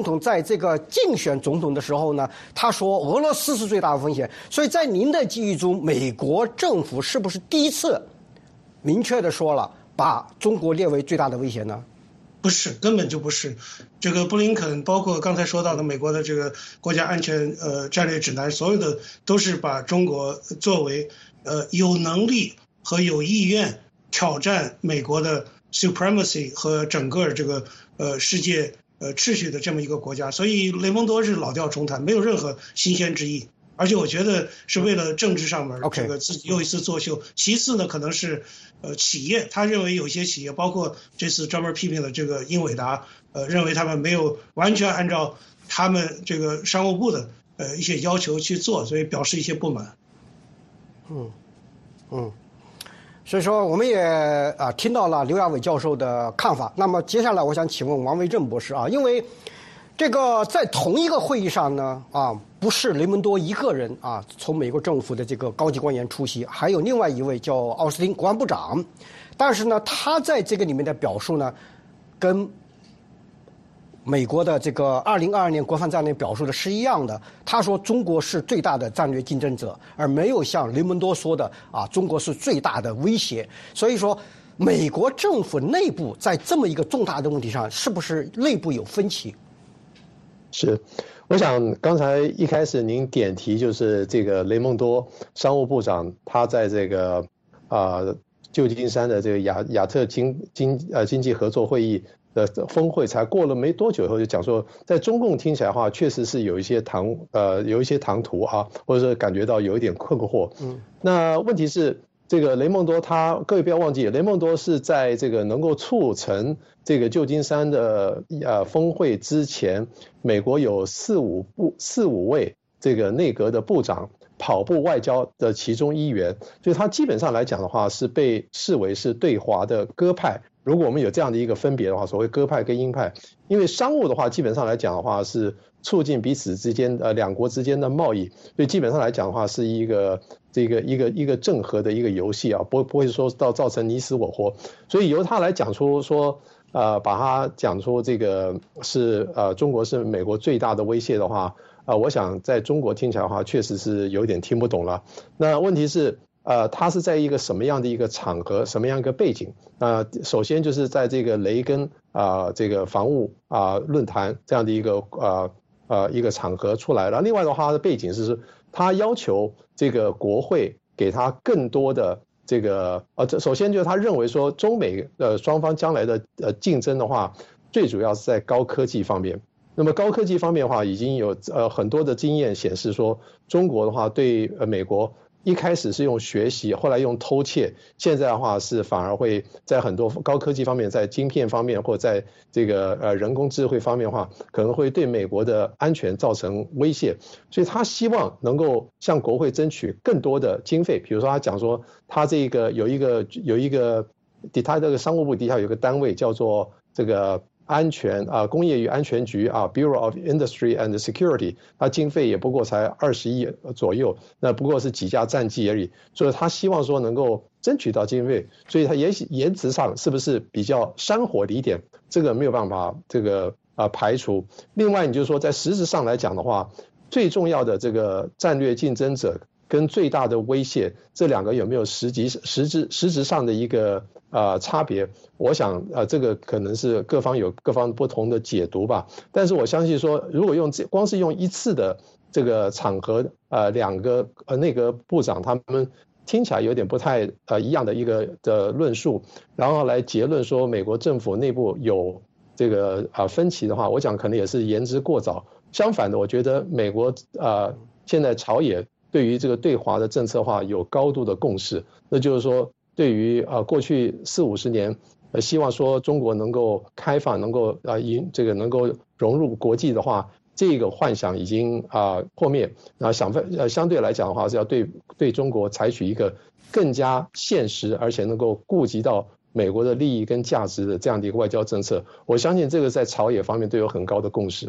统在这个竞选总统的时候呢，他说俄罗斯是最大的风险。所以在您的记忆中，美国政府是不是第一次明确的说了把中国列为最大的威胁呢？ 不是，根本就不是。这个布林肯，包括刚才说到的美国的这个国家安全呃战略指南，所有的都是把中国作为呃有能力和有意愿挑战美国的 supremacy 和整个这个呃世界呃秩序的这么一个国家。所以雷蒙多是老调重弹，没有任何新鲜之意。而且我觉得是为了政治上面这个自己又一次作秀。其次呢，可能是呃企业，他认为有些企业，包括这次专门批评的这个英伟达，呃，认为他们没有完全按照他们这个商务部的呃一些要求去做，所以表示一些不满。 嗯嗯，所以说我们也啊听到了刘亚伟教授的看法。那么接下来我想请问王维正博士啊，因为这个在同一个会议上呢，啊，不是雷蒙多一个人啊，从美国政府的这个高级官员出席，还有另外一位叫奥斯汀国安部长，但是呢，他在这个里面的表述呢，跟美国的这个二零二二年国防战略表述的是一样的。他说中国是最大的战略竞争者，而没有像雷蒙多说的啊，中国是最大的威胁。所以说，美国政府内部在这么一个重大的问题上，是不是内部有分歧？ 是，我想刚才一开始您点题就是这个雷蒙多商务部长，他在这个啊、呃、旧金山的这个亚亚特经经呃经济合作会议的峰会才过了没多久以后，就讲说，在中共听起来的话，确实是有一些唐呃有一些唐突啊，或者是感觉到有一点困惑。嗯，那问题是。这个雷蒙多他，各位不要忘记，雷蒙多是在这个能够促成这个旧金山的呃峰会之前，美国有四五部四五位这个内阁的部长跑步外交的其中一员，所以他基本上来讲的话是被视为是对华的鸽派。如果我们有这样的一个分别的话，所谓鸽派跟鹰派，因为商务的话基本上来讲的话是促进彼此之间呃两国之间的贸易，所以基本上来讲的话是一个这个一个一个正和的一个游戏啊，不不会说到造成你死我活，所以由他来讲出说呃把他讲出这个是呃中国是美国最大的威胁的话，啊、呃、我想在中国听起来的话确实是有点听不懂了。那问题是。呃，他是在一个什么样的一个场合，什么样一个背景？呃，首先就是在这个雷根啊、呃、这个防务啊、呃、论坛这样的一个呃呃一个场合出来了。另外的话，他的背景是他要求这个国会给他更多的这个呃，这首先就是他认为说中美呃双方将来的呃竞争的话，最主要是在高科技方面。那么高科技方面的话，已经有呃很多的经验显示说，中国的话对呃美国。一开始是用学习，后来用偷窃，现在的话是反而会在很多高科技方面，在晶片方面或在这个呃人工智慧方面的话，可能会对美国的安全造成威胁，所以他希望能够向国会争取更多的经费，比如说他讲说他这个有一个有一个，他这个商务部底下有一个单位叫做这个。安全啊，工业与安全局啊 ，Bureau of Industry and Security， 它经费也不过才二十亿左右，那不过是几架战机而已，所以他希望说能够争取到经费，所以他言言辞上是不是比较山火一点，这个没有办法这个啊排除。另外，你就说在实质上来讲的话，最重要的这个战略竞争者跟最大的威胁，这两个有没有实际实质实质上的一个？呃，差别，我想，呃，这个可能是各方有各方不同的解读吧。但是我相信说，如果用这光是用一次的这个场合，呃，两个呃内阁部长他们听起来有点不太呃一样的一个的论述，然后来结论说美国政府内部有这个啊、呃、分歧的话，我讲可能也是言之过早。相反的，我觉得美国呃现在朝野对于这个对华的政策化有高度的共识，那就是说。对于呃过去四五十年，呃希望说中国能够开放，能够呃引这个能够融入国际的话，这个幻想已经啊、呃、破灭。然后想呃相对来讲的话，是要对对中国采取一个更加现实，而且能够顾及到美国的利益跟价值的这样的一个外交政策。我相信这个在朝野方面都有很高的共识。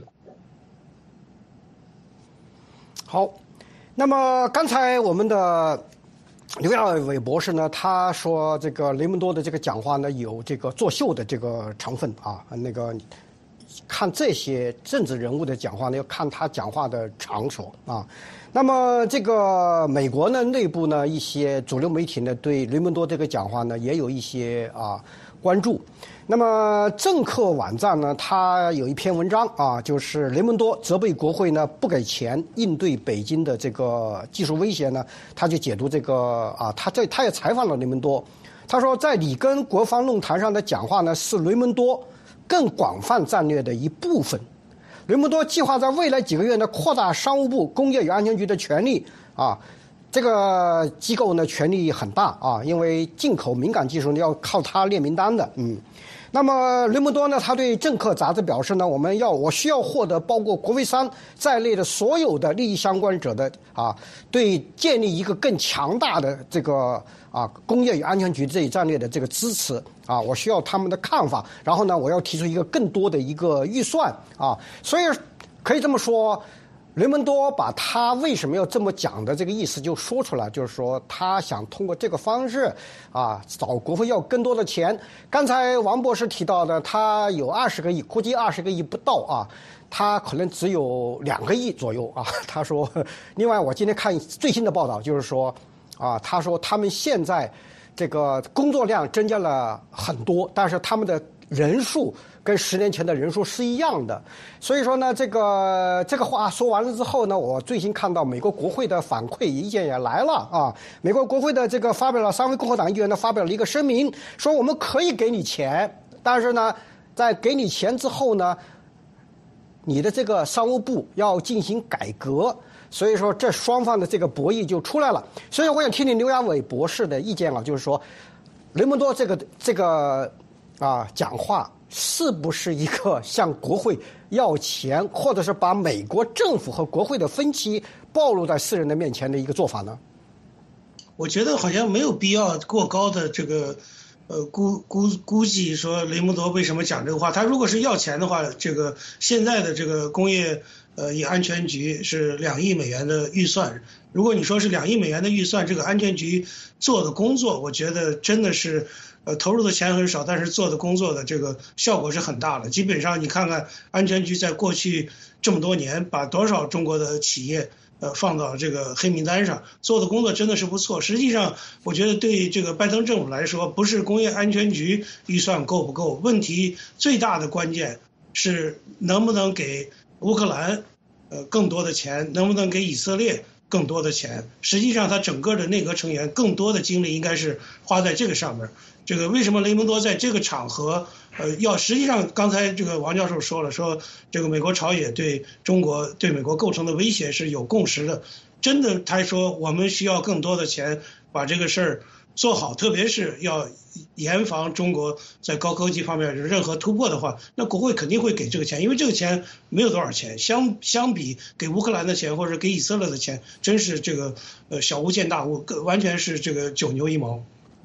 好，那么刚才我们的。刘亚伟博士呢，他说这个雷蒙多的这个讲话呢有这个作秀的这个成分啊，那个看这些政治人物的讲话呢，要看他讲话的场所啊。那么这个美国呢内部呢一些主流媒体呢对雷蒙多这个讲话呢也有一些啊关注。那么政客网站呢，他有一篇文章啊，就是雷蒙多责备国会呢不给钱应对北京的这个技术威胁呢，他就解读这个啊，他在他也采访了雷蒙多，他说在里根国防论坛上的讲话呢是雷蒙多更广泛战略的一部分。雷蒙多计划在未来几个月呢扩大商务部工业与安全局的权力啊。这个机构呢权力很大啊，因为进口敏感技术呢要靠他列名单的，嗯。那么雷蒙多呢，他对政客杂志表示呢，我们要我需要获得包括国卫三在内的所有的利益相关者的啊，对建立一个更强大的这个啊工业与安全局这一战略的这个支持啊，我需要他们的看法，然后呢，我要提出一个更多的一个预算啊，所以可以这么说。雷蒙多把他为什么要这么讲的这个意思就说出来，就是说他想通过这个方式啊找国会要更多的钱。刚才王博士提到的，他有二十个亿，估计二十个亿不到啊，他可能只有两个亿左右啊。他说，另外我今天看最新的报道，就是说啊，他说他们现在这个工作量增加了很多，但是他们的人数跟十年前的人数是一样的，所以说呢，这个这个话说完了之后呢，我最新看到美国国会的反馈意见也来了啊。美国国会的这个发表了三位共和党议员呢发表了一个声明，说我们可以给你钱，但是呢，在给你钱之后呢，你的这个商务部要进行改革。所以说，这双方的这个博弈就出来了。所以我想听听刘亚伟博士的意见啊，就是说，雷蒙多这个这个。啊，讲话是不是一个向国会要钱，或者是把美国政府和国会的分歧暴露在世人的面前的一个做法呢？ 我觉得好像没有必要过高的这个呃估估估计说雷蒙多为什么讲这个话。他如果是要钱的话，这个现在的这个工业呃与安全局是两亿美元的预算。如果你说是两亿美元的预算，这个安全局做的工作，我觉得真的是。呃，投入的钱很少，但是做的工作的这个效果是很大的。基本上你看看安全局在过去这么多年，把多少中国的企业呃放到这个黑名单上，做的工作真的是不错。实际上，我觉得对这个拜登政府来说，不是工业安全局预算够不够，问题最大的关键是能不能给乌克兰呃更多的钱，能不能给以色列更多的钱。实际上，他整个的内阁成员更多的精力应该是花在这个上面。这个为什么雷蒙多在这个场合，呃，要实际上刚才这个王教授说了，说这个美国朝野对中国对美国构成的威胁是有共识的，真的，他说我们需要更多的钱把这个事儿做好，特别是要严防中国在高科技方面有任何突破的话，那国会肯定会给这个钱，因为这个钱没有多少钱，相相比给乌克兰的钱或者给以色列的钱，真是这个呃小巫见大巫，完全是这个九牛一毛。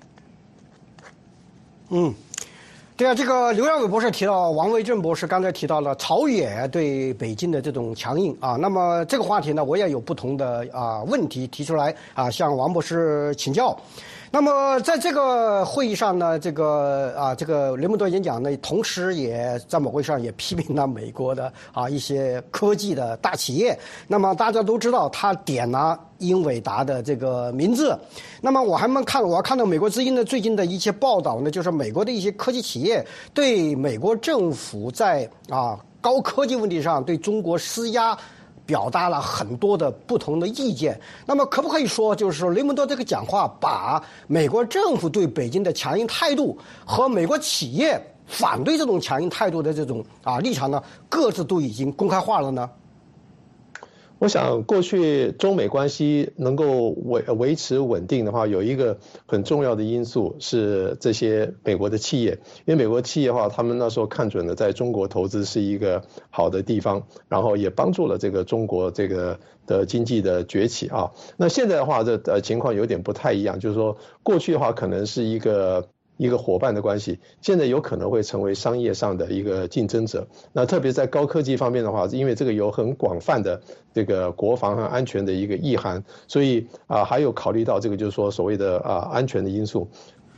嗯，对啊，这个刘亚伟博士提到，王维正博士刚才提到了朝野对北京的这种强硬啊。那么这个话题呢，我也有不同的啊问题提出来啊，向王博士请教。那么在这个会议上呢，这个啊，这个雷蒙多演讲呢，同时也在某会上也批评了美国的啊一些科技的大企业。那么大家都知道，他点了英伟达的这个名字。那么我还没看，我看到美国之音的最近的一些报道呢，就是美国的一些科技企业对美国政府在啊高科技问题上对中国施压。表达了很多的不同的意见。那么可不可以说，就是说雷蒙多这个讲话把美国政府对北京的强硬态度和美国企业反对这种强硬态度的这种啊立场呢，各自都已经公开化了呢？ 我想，过去中美关系能够维维持稳定的话，有一个很重要的因素是这些美国的企业，因为美国企业的话，他们那时候看准了在中国投资是一个好的地方，然后也帮助了这个中国这个的经济的崛起啊。那现在的话，这呃情况有点不太一样，就是说过去的话可能是一个。一个伙伴的关系，现在有可能会成为商业上的一个竞争者。那特别在高科技方面的话，因为这个有很广泛的这个国防和安全的一个意涵，所以啊还有考虑到这个就是说所谓的啊安全的因素。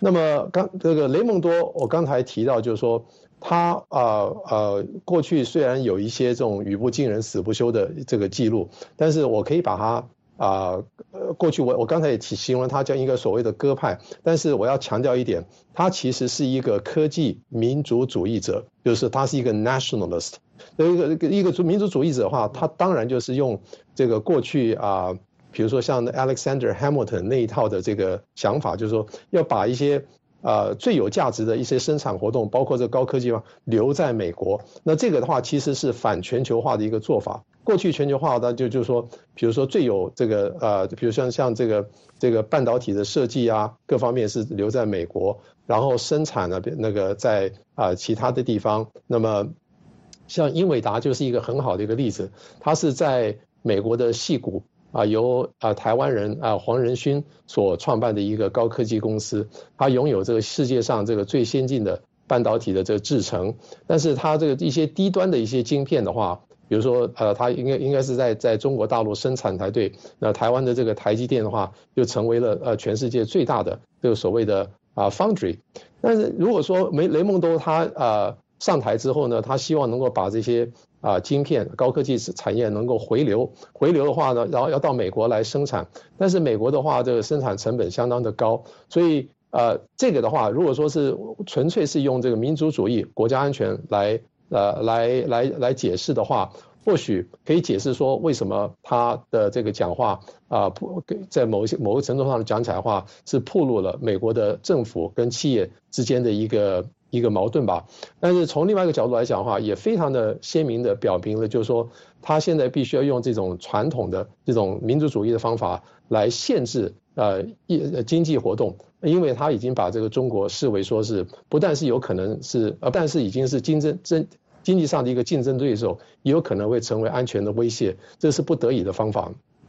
那么刚这个雷蒙多，我刚才提到就是说。他呃呃，过去虽然有一些这种语不惊人死不休的这个记录，但是我可以把他啊呃过去我我刚才也提形容他叫一个所谓的鸽派，但是我要强调一点，他其实是一个科技民族主义者，就是他是一个 nationalist， 一个一个民族主义者的话，他当然就是用这个过去啊、呃，比如说像 Alexander Hamilton 那一套的这个想法，就是说要把一些。呃，最有价值的一些生产活动，包括这高科技嘛，留在美国。那这个的话，其实是反全球化的一个做法。过去全球化的就就是说，比如说最有这个呃，比如像像这个这个半导体的设计啊，各方面是留在美国，然后生产呢那个在啊、呃、其他的地方。那么像英伟达就是一个很好的一个例子，它是在美国的矽谷。啊，由啊台湾人啊黄仁勋所创办的一个高科技公司，它拥有这个世界上这个最先进的半导体的这个制程，但是它这个一些低端的一些晶片的话，比如说呃，它应该应该是在在中国大陆生产才对。那台湾的这个台积电的话，就成为了呃全世界最大的这个所谓的啊 foundry。但是如果说梅雷蒙多他呃上台之后呢，他希望能够把这些啊，晶片高科技产业能够回流，回流的话呢，然后要到美国来生产，但是美国的话，这个生产成本相当的高，所以呃，这个的话，如果说是纯粹是用这个民族主义、国家安全来呃来来来解释的话，或许可以解释说为什么他的这个讲话啊，在某些某个程度上讲起来的话，是暴露了美国的政府跟企业之间的一个。一个矛盾吧，但是从另外一个角度来讲的话，也非常的鲜明的表明了，就是说他现在必须要用这种传统的这种民族主义的方法来限制呃经济活动，因为他已经把这个中国视为说是不但是有可能是呃，但是已经是竞争争经济上的一个竞争对手，也有可能会成为安全的威胁，这是不得已的方法。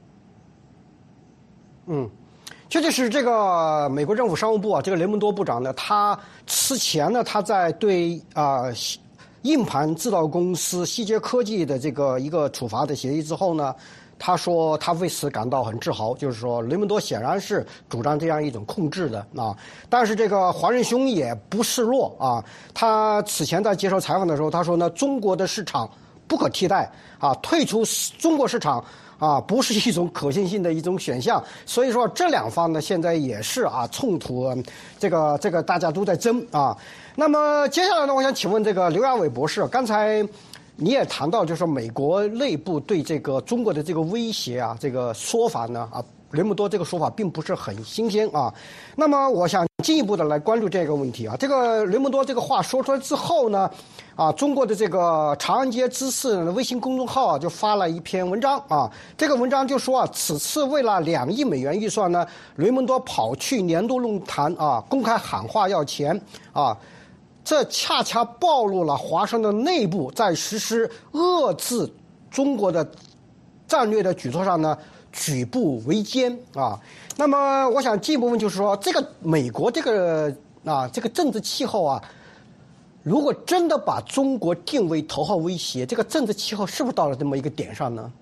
嗯。这就是这个美国政府商务部啊，这个雷蒙多部长呢，他此前呢，他在对啊、呃、硬盘制造公司希捷科技的这个一个处罚的协议之后呢，他说他为此感到很自豪，就是说雷蒙多显然是主张这样一种控制的啊。但是这个黄仁勋也不示弱啊，他此前在接受采访的时候，他说呢，中国的市场不可替代啊，退出中国市场。啊，不是一种可行性的一种选项，所以说这两方呢现在也是啊冲突，这个这个大家都在争啊。那么接下来呢，我想请问这个刘亚伟博士，刚才你也谈到，就是说美国内部对这个中国的这个威胁啊，这个说法呢啊，雷蒙多这个说法并不是很新鲜啊。那么我想进一步的来关注这个问题啊，这个雷蒙多这个话说出来之后呢。啊，中国的这个长安街知识微信公众号啊，就发了一篇文章啊。这个文章就说啊，此次为了两亿美元预算呢，雷蒙多跑去年度论坛啊，公开喊话要钱啊，这恰恰暴露了华盛顿内部在实施遏制中国的战略的举措上呢，举步维艰啊。那么，我想进一步问就是说，这个美国这个啊，这个政治气候啊。如果真的把中国定为头号威胁，这个政治气候是不是到了这么一个点上呢？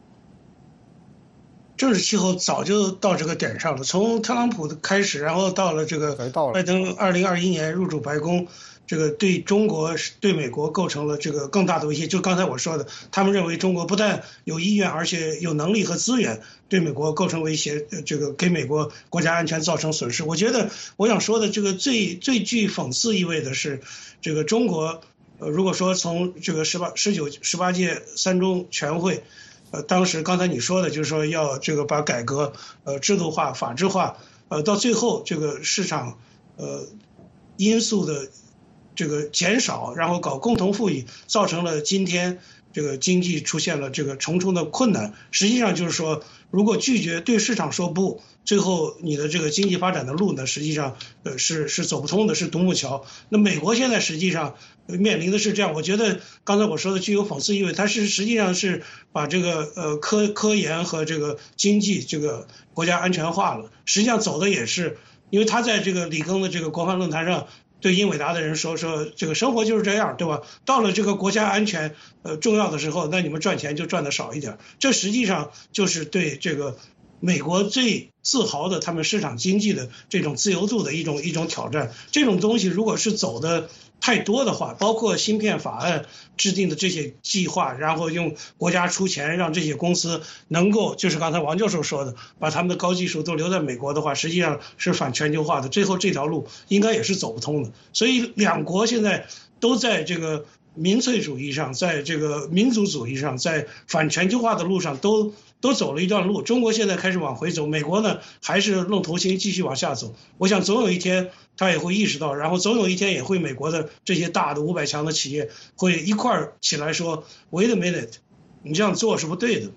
政治气候早就到这个点上了，从特朗普的开始，然后到了这个拜登二零二一年入主白宫，这个对中国、对美国构成了这个更大的威胁。就刚才我说的，他们认为中国不但有意愿，而且有能力和资源对美国构成威胁，这个给美国国家安全造成损失。我觉得我想说的这个最最具讽刺意味的是，这个中国，呃，如果说从这个十八、十九、十八届三中全会，呃，当时刚才你说的就是说要这个把改革呃制度化、法治化，呃，到最后这个市场呃因素的这个减少，然后搞共同富裕，造成了今天这个经济出现了这个重重的困难。实际上就是说，如果拒绝对市场说不，最后你的这个经济发展的路呢，实际上呃是是走不通的，是独木桥。那美国现在实际上面临的是这样，我觉得刚才我说的具有讽刺意味，它是实际上是把这个呃科科研和这个经济这个国家安全化了。实际上走的也是，因为他在这个里根的这个国防论坛上对英伟达的人说说这个生活就是这样，对吧？到了这个国家安全呃重要的时候，那你们赚钱就赚的少一点。这实际上就是对这个美国最自豪的他们市场经济的这种自由度的一种一种挑战。这种东西如果是走的太多的话，包括芯片法案制定的这些计划，然后用国家出钱让这些公司能够，就是刚才王教授说的，把他们的高技术都留在美国的话，实际上是反全球化的，最后这条路应该也是走不通的。所以两国现在都在这个民粹主义上，在这个民族主义上，在反全球化的路上都都走了一段路。中国现在开始往回走，美国呢还是愣头青继续往下走。我想总有一天他也会意识到，然后总有一天也会美国的这些大的五百强的企业会一块儿起来说 Wait a minute， 你这样做是不对的。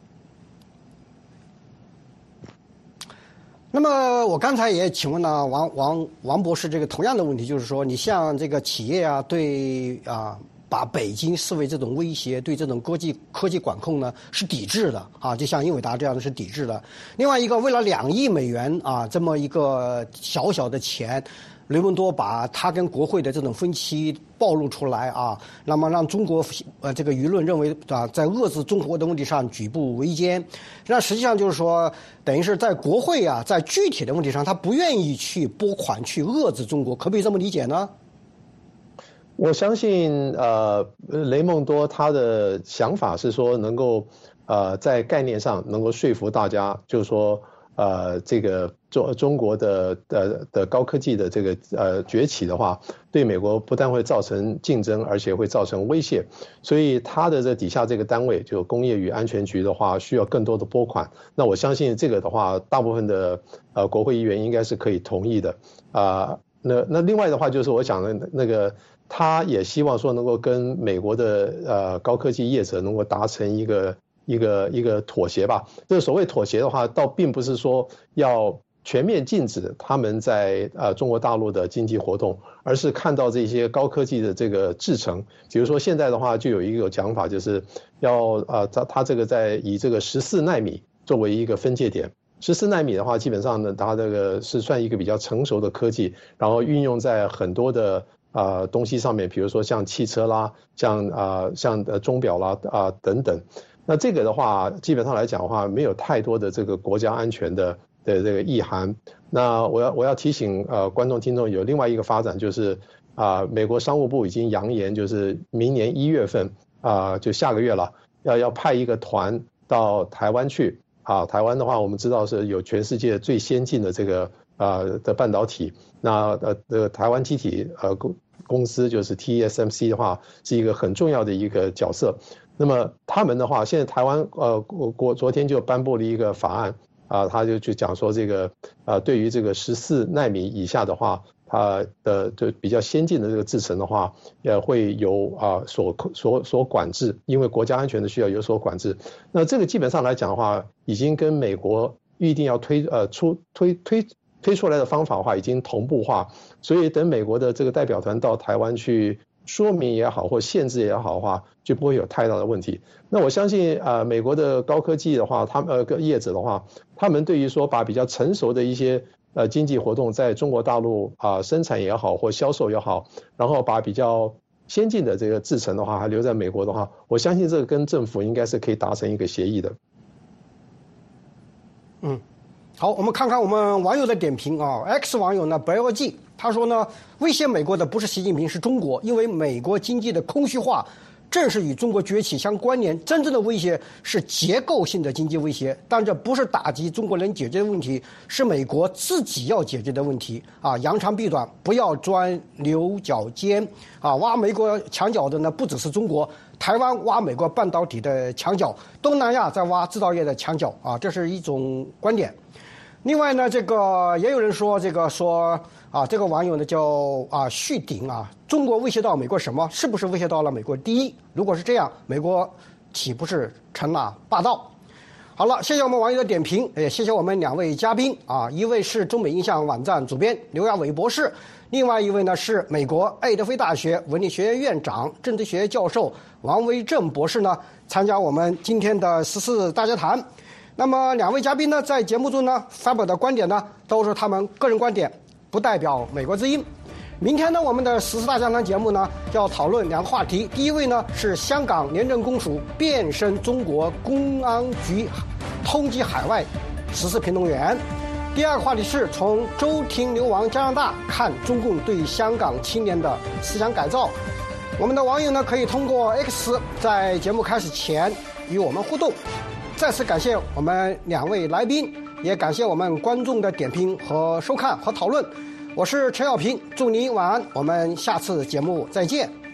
那么我刚才也请问了王王王博士这个同样的问题，就是说你像这个企业啊，对啊。把北京视为这种威胁，对这种科技科技管控呢是抵制的啊，就像英伟达这样的是抵制的。另外一个，为了两亿美元啊这么一个小小的钱，雷蒙多把他跟国会的这种分歧暴露出来啊，那么让中国呃这个舆论认为啊，在遏制中国的问题上举步维艰。那实际上就是说，等于是在国会啊，在具体的问题上，他不愿意去拨款去遏制中国，可不可以这么理解呢？ 我相信，呃，雷蒙多他的想法是说，能够，呃，在概念上能够说服大家，就是说，呃，这个中中国的的的高科技的这个呃崛起的话，对美国不但会造成竞争，而且会造成威胁。所以他的这底下这个单位，就工业与安全局的话，需要更多的拨款。那我相信这个的话，大部分的呃国会议员应该是可以同意的啊、呃。那那另外的话，就是我讲的那个。他也希望说能够跟美国的呃高科技业者能够达成一个一个一个妥协吧。这个所谓妥协的话，倒并不是说要全面禁止他们在呃中国大陆的经济活动，而是看到这些高科技的这个制程。比如说现在的话，就有一个讲法，就是要呃他他这个在以这个十四奈米作为一个分界点。十四奈米的话，基本上呢，它这个是算一个比较成熟的科技，然后运用在很多的。啊、呃，东西上面，比如说像汽车啦，像啊、呃、像呃钟表啦啊、呃、等等，那这个的话，基本上来讲的话，没有太多的这个国家安全的的这个意涵。那我要我要提醒呃观众听众，有另外一个发展，就是啊、呃，美国商务部已经扬言，就是明年一月份啊、呃，就下个月了，要要派一个团到台湾去啊。台湾的话，我们知道是有全世界最先进的这个啊、呃、的半导体，那呃这个台湾机体呃公公司就是 T S M C 的话，是一个很重要的一个角色。那么他们的话，现在台湾呃国国昨天就颁布了一个法案啊，他就去讲说这个啊，对于这个十四奈米以下的话，它的就比较先进的这个制程的话，也会有啊所所所管制，因为国家安全的需要有所管制。那这个基本上来讲的话，已经跟美国预定要推呃出推推。推出来的方法的话已经同步化，所以等美国的这个代表团到台湾去说明也好或限制也好的话，就不会有太大的问题。那我相信啊、呃，美国的高科技的话，他们呃业者的话，他们对于说把比较成熟的一些呃经济活动在中国大陆啊、呃、生产也好或销售也好，然后把比较先进的这个制程的话还留在美国的话，我相信这个跟政府应该是可以达成一个协议的。 嗯。好，我们看看我们网友的点评啊。X 网友呢，不要记，他说呢，威胁美国的不是习近平，是中国，因为美国经济的空虚化正是与中国崛起相关联。真正的威胁是结构性的经济威胁，但这不是打击中国能解决的问题，是美国自己要解决的问题啊！扬长避短，不要钻牛角尖啊！挖美国墙角的呢，不只是中国。台湾挖美国半导体的墙角，东南亚在挖制造业的墙角啊，这是一种观点。另外呢，这个也有人说，这个说啊，这个网友呢叫啊旭鼎啊，中国威胁到美国什么？是不是威胁到了美国第一？如果是这样，美国岂不是成了霸道？好了，谢谢我们网友的点评，也谢谢我们两位嘉宾啊，一位是中美印象网站主编刘亚伟博士，另外一位呢是美国爱德菲大学文理学院院长、政治学教授王维正博士呢，参加我们今天的十四大家谈。那么两位嘉宾呢，在节目中呢发表的观点呢，都是他们个人观点，不代表美国之音。明天呢，我们的十四大讲堂节目呢，要讨论两个话题。第一位呢是香港廉政公署变身中国公安局，通缉海外时事评论员。第二个话题是从周庭流亡加拿大看中共对香港青年的思想改造。我们的网友呢可以通过 X 在节目开始前与我们互动。再次感谢我们两位来宾，也感谢我们观众的点评和收看和讨论。我是陈小平，祝您晚安，我们下次节目再见。